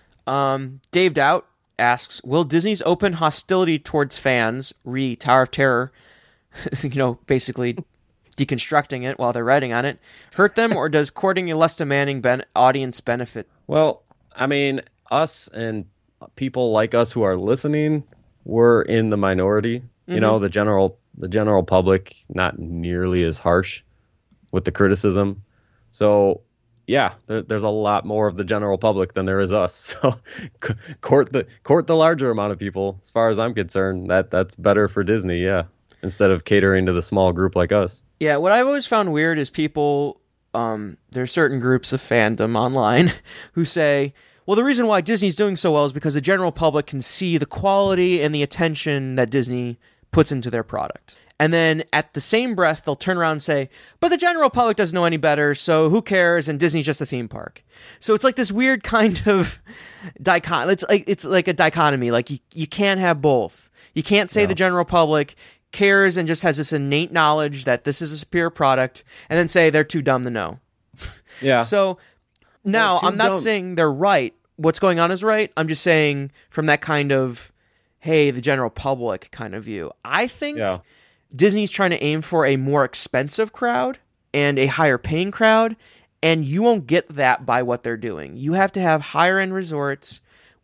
Um, Dave Doubt asks, will Disney's open hostility towards fans, re Tower of Terror, you know, basically deconstructing it while they're writing on it, hurt them, or does courting a less demanding ben- audience benefit? Well, I mean, us and people like us who are listening, we're in the minority. You Mm-hmm. know, the general the general public not nearly as harsh with the criticism. So, yeah, there, there's a lot more of the general public than there is us. So, c- court the court the larger amount of people. As far as I'm concerned, that that's better for Disney. Yeah, instead of catering to the small group like us. Yeah, what I've always found weird is people, um, there's certain groups of fandom online who say, well, the reason why Disney's doing so well is because the general public can see the quality and the attention that Disney puts into their product. And then at the same breath, they'll turn around and say, but the general public doesn't know any better, so who cares? And Disney's just a theme park. So it's like this weird kind of dichot. It's like it's like a dichotomy. Like you, you can't have both. You can't say No. the general public cares and just has this innate knowledge that this is a superior product, and then say they're too dumb to know. Yeah. So now Well, too I'm not dumb. saying they're right. What's going on is right. I'm just saying from that kind of, hey, the general public kind of view. I think yeah. Disney's trying to aim for a more expensive crowd and a higher paying crowd, and you won't get that by what they're doing. You have to have higher end resorts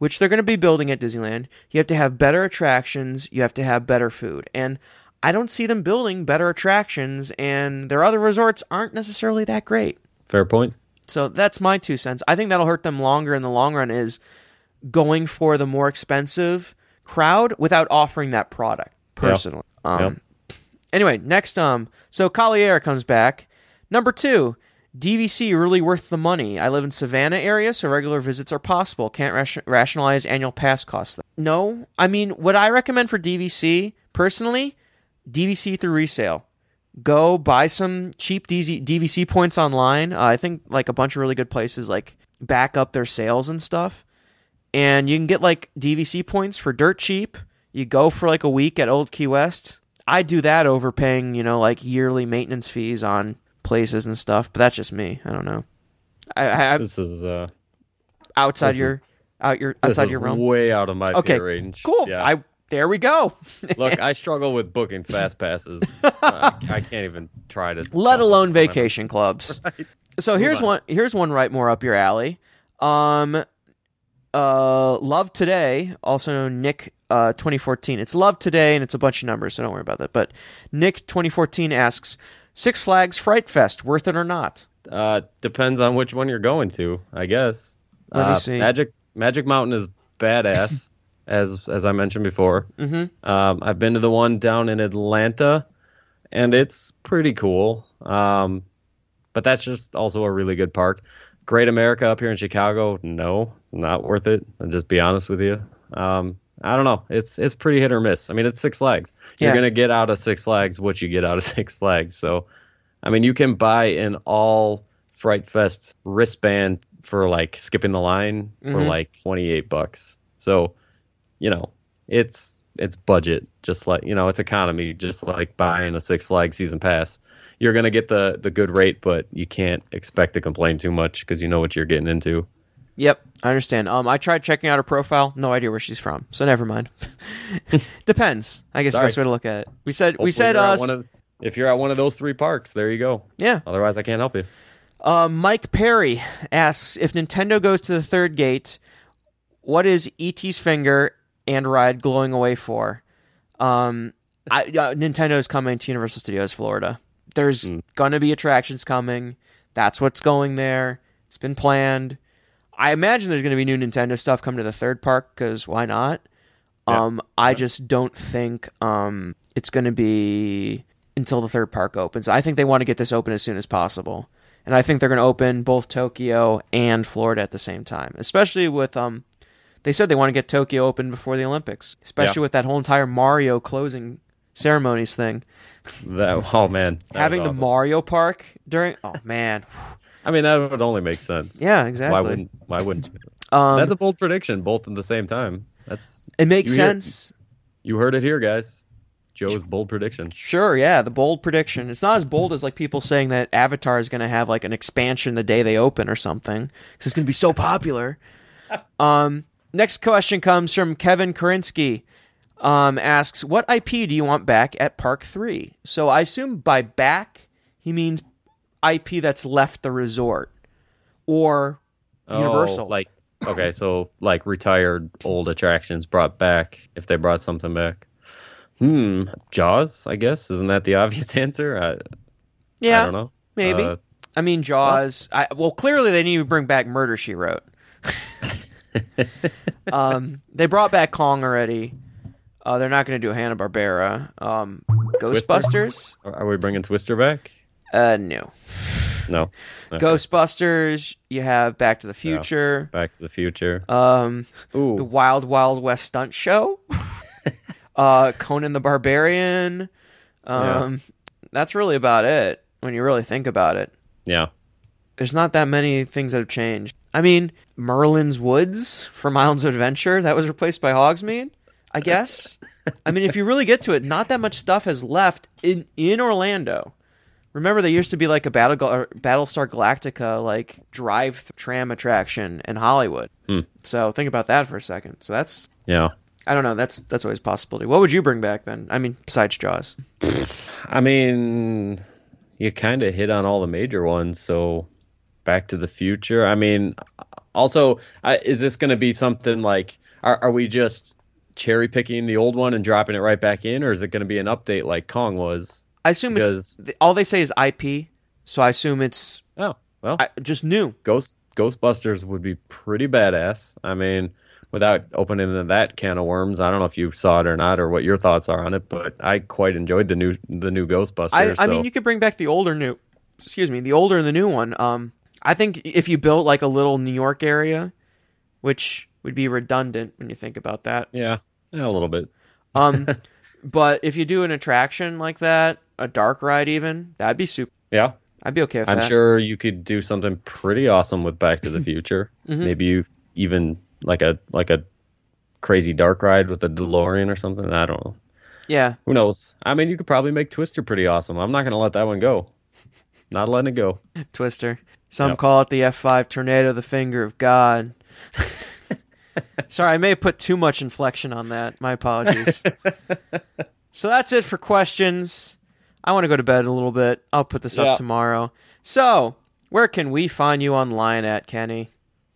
which they're going to be building at Disneyland, you have to have better attractions, you have to have better food. And I don't see them building better attractions, and their other resorts aren't necessarily that great. Fair point. So that's my two cents. I think that'll hurt them longer in the long run is going for the more expensive crowd without offering that product, personally. Yep. Um, yep. Anyway, next, um, so Collier comes back. Number two, D V C really worth the money. I live in Savannah area, so regular visits are possible. Can't ration- rationalize annual pass costs. No, I mean, what I recommend for D V C, personally, D V C through resale. Go buy some cheap D V C points online. Uh, I think like a bunch of really good places like back up their sales and stuff. And you can get like D V C points for dirt cheap. You go for like a week at Old Key West. I do that over paying, you know, like yearly maintenance fees on places and stuff. But that's just me. I don't know. I, I this is uh, outside this your is, out your outside your realm. Way out of my okay, pay range. Cool. Yeah. I there we go. Look, I struggle with booking fast passes. uh, I, I can't even try to. Let alone vacation clubs. Right. So here's on. one. Here's one right more up your alley. Um, uh, Love Today, also known Nick uh twenty fourteen. It's Love Today, and it's a bunch of numbers, so don't worry about that. But Nick twenty fourteen asks, Six Flags Fright Fest, worth it or not? Uh, depends on which one you're going to, I guess. Let uh, me see. Magic Magic Mountain is badass, as as I mentioned before. Mm-hmm. Um, I've been to the one down in Atlanta, and it's pretty cool. Um, but that's just also a really good park. Great America up here in Chicago, no, it's not worth it. I'll just be honest with you. Um, I don't know. It's it's pretty hit or miss. I mean, it's Six Flags. You're Yeah. gonna get out of Six Flags what you get out of Six Flags. So, I mean, you can buy an all Fright Fest wristband for like skipping the line for Mhm. like twenty-eight bucks. So, you know, it's it's budget, just like, you know, it's economy, just like buying a Six Flags season pass. You're gonna get the the good rate, but you can't expect to complain too much because you know what you're getting into. Yep, I understand. Um, I tried checking out her profile. No idea where she's from, so never mind. Depends. I guess Sorry. the best way to look at it. We said Hopefully we said you're at uh, one of- if you're at one of those three parks, there you go. yeah. Otherwise, I can't help you. Uh, Mike Perry asks if Nintendo goes to the third gate, what is E T's finger and ride glowing away for? Um, I, uh, Nintendo's coming to Universal Studios Florida. There's Mm. gonna be attractions coming. That's what's going there. It's been planned. I imagine there's gonna be new Nintendo stuff coming to the third park because why not? Yeah. Um, I just don't think um it's gonna be until the third park opens. I think they want to get this open as soon as possible. And I think they're going to open both Tokyo and Florida at the same time, especially with, um, they said they want to get Tokyo open before the Olympics, especially Yeah. with that whole entire Mario closing ceremonies thing. That oh man, that Having was the awesome. Mario Park during, oh man. I mean, that would only make sense. Yeah, exactly. Why wouldn't? Why wouldn't you? Um, That's a bold prediction, both at the same time. That's it makes you hear- sense. you heard it here, guys. Joe's bold prediction. Sure, yeah, the bold prediction. It's not as bold as like people saying that Avatar is going to have like an expansion the day they open or something because it's going to be so popular. um, next question comes from Kevin Korinsky. Um, asks, what I P do you want back at Park three? So I assume by back he means I P that's left the resort or Universal. Oh, like okay, so like retired old attractions brought back if they brought something back. Hmm, Jaws, I guess. Isn't that the obvious answer? I, yeah, I don't know. maybe. Uh, I mean, Jaws. I, well, clearly they need to bring back Murder, She Wrote. um, they brought back Kong already. Uh, they're not going to do Hanna-Barbera. Um, Ghostbusters? Are we bringing Twister back? Uh, no. No. Okay. Ghostbusters. You have Back to the Future. Back to the Future. Um, Ooh. the Wild Wild West Stunt Show. uh, Conan the Barbarian. Um, That's really about it when you really think about it. Yeah. There's not that many things that have changed. I mean, Merlin's Woods from Islands of Adventure, that was replaced by Hogsmeade, I guess. I mean, if you really get to it, not that much stuff has left in, in Orlando. Remember, there used to be like a Battle or Battlestar Galactica like drive tram attraction in Hollywood. Hmm. So think about that for a second. So that's, Yeah. I don't know, that's that's always a possibility. What would you bring back then? I mean, besides Jaws. I mean, you kind of hit on all the major ones. So Back to the Future. I mean, Also, I, is this going to be something like, are, are we just cherry picking the old one and dropping it right back in, or is it going to be an update like Kong was? I assume Because- it's all they say is I P, so I assume it's Oh, well, I, just new. Ghost Ghostbusters would be pretty badass. I mean, without opening into that can of worms, I don't know if you saw it or not, or what your thoughts are on it, but I quite enjoyed the new the new Ghostbusters. I, I so- mean, you could bring back the older new, excuse me, the older and the new one. Um, I think if you built like a little New York area, which would be redundant when you think about that. yeah, yeah, a little bit. Um, but if you do an attraction like that, a dark ride even, that'd be super. Yeah, I'd be okay with I'm that. sure you could do something pretty awesome with Back to the Future. Mm-hmm. Maybe you even like a like a crazy dark ride with a DeLorean or something. I don't know. Yeah. Who knows? I mean, you could probably make Twister pretty awesome. I'm not going to let that one go. Not letting it go. Twister. Some Yep. call it the F five Tornado, the finger of God. Sorry, I may have put too much inflection on that. My apologies. So that's it for questions. I want to go to bed a little bit. I'll put this Yeah. up tomorrow. So, where can we find you online at, Kenny?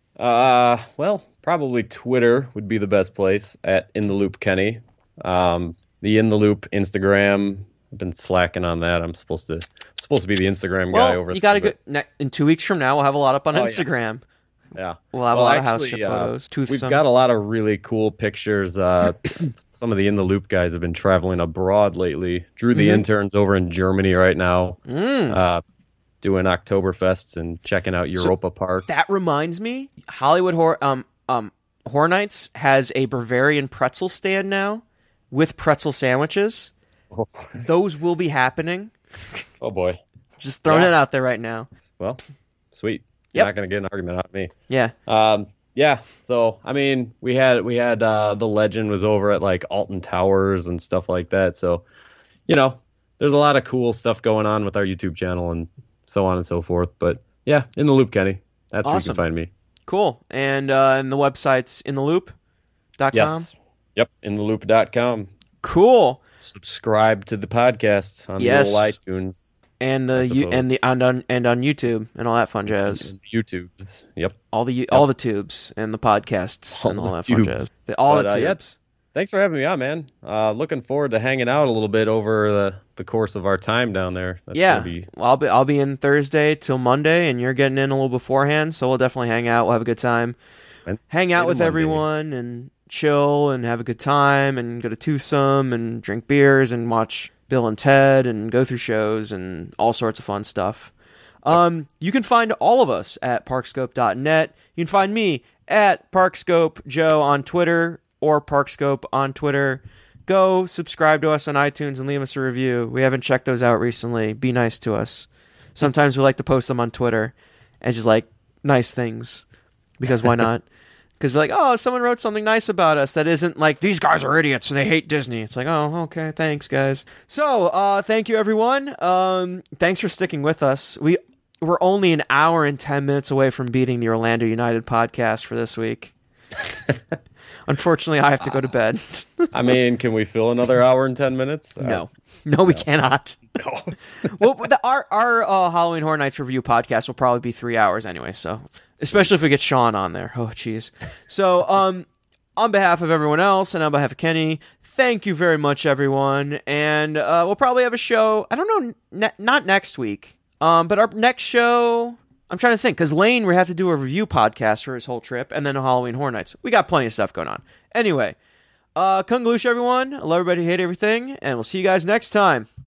Uh, well, probably Twitter would be the best place at In the Loop Kenny. Um, the In the Loop Instagram. I've been slacking on that. I'm supposed to supposed to be the Instagram guy Well, over. you got to there, go. Ne- in two weeks from now, we'll have a lot up on Oh, yeah. Instagram. but- Yeah. We'll have Well, a lot of house actually, ship uh, photos. We've Toothsome. got a lot of really cool pictures. Uh, some of the In the Loop guys have been traveling abroad lately. Drew the Mhm. intern's over in Germany right now, Mm. uh, doing Oktoberfests and checking out Europa Park. That reminds me, Hollywood Horror um um Horror Nights has a Bavarian pretzel stand now with pretzel sandwiches. Oh, Those will be happening. oh boy. Just throwing Yeah. it out there right now. Well, sweet. Yep. You're not going to get an argument out of me. Yeah. Um, yeah. So, I mean, we had we had uh, the Legend was over at like Alton Towers and stuff like that. So, you know, there's a lot of cool stuff going on with our YouTube channel and so on and so forth. But yeah, In the Loop, Kenny. That's where you Awesome. can find me. Cool. And uh and the website's in the loop dot com. Yes. Yep. in the loop dot com. Cool. Subscribe to the podcast on Yes. the old iTunes And I the you, and suppose. the and on and on YouTube and all that fun jazz. and YouTubes. Yep. All the all the tubes and the podcasts All and all the that fun tubes. jazz. The, all But, the uh, yeah, tubes. Thanks for having me on, man. Uh, looking forward to hanging out a little bit over the, the course of our time down there. That's Yeah, gonna be- well, I'll be I'll be in Thursday till Monday, and you're getting in a little beforehand, so we'll definitely hang out. We'll have a good time, Wednesday hang out to with Monday. everyone, and chill, and have a good time, and go to Toothsome, and drink beers, and watch Bill and Ted, and go through shows, and all sorts of fun stuff. Um, you can find all of us at parkscope dot net. You can find me at Parkscope Joe on Twitter or Parkscope on Twitter. Go subscribe to us on iTunes and leave us a review. We haven't checked those out recently. Be nice to us. Sometimes we like to post them on Twitter and just like nice things because why not? Because we're like, oh, someone wrote something nice about us that isn't like, these guys are idiots and they hate Disney. It's like, oh, okay, thanks, guys. So, uh, thank you, everyone. Um, thanks for sticking with us. We, we're only an hour and ten minutes away from beating the Orlando United podcast for this week. Unfortunately, I have to go to bed. I mean, can we fill another hour and ten minutes? No. No, we cannot. No. Well, the, our our uh, Halloween Horror Nights review podcast will probably be three hours anyway. So, especially if we get Sean on there. Oh, jeez. So, um, on behalf of everyone else and on behalf of Kenny, thank you very much, everyone. And uh, we'll probably have a show. I don't know, ne- not next week. Um, but our next show, I'm trying to think, because Lane, we have to do a review podcast for his whole trip, and then a Halloween Horror Nights. We got plenty of stuff going on. Anyway, uh, Kung Lush, everyone. I love everybody, hate everything, and we'll see you guys next time.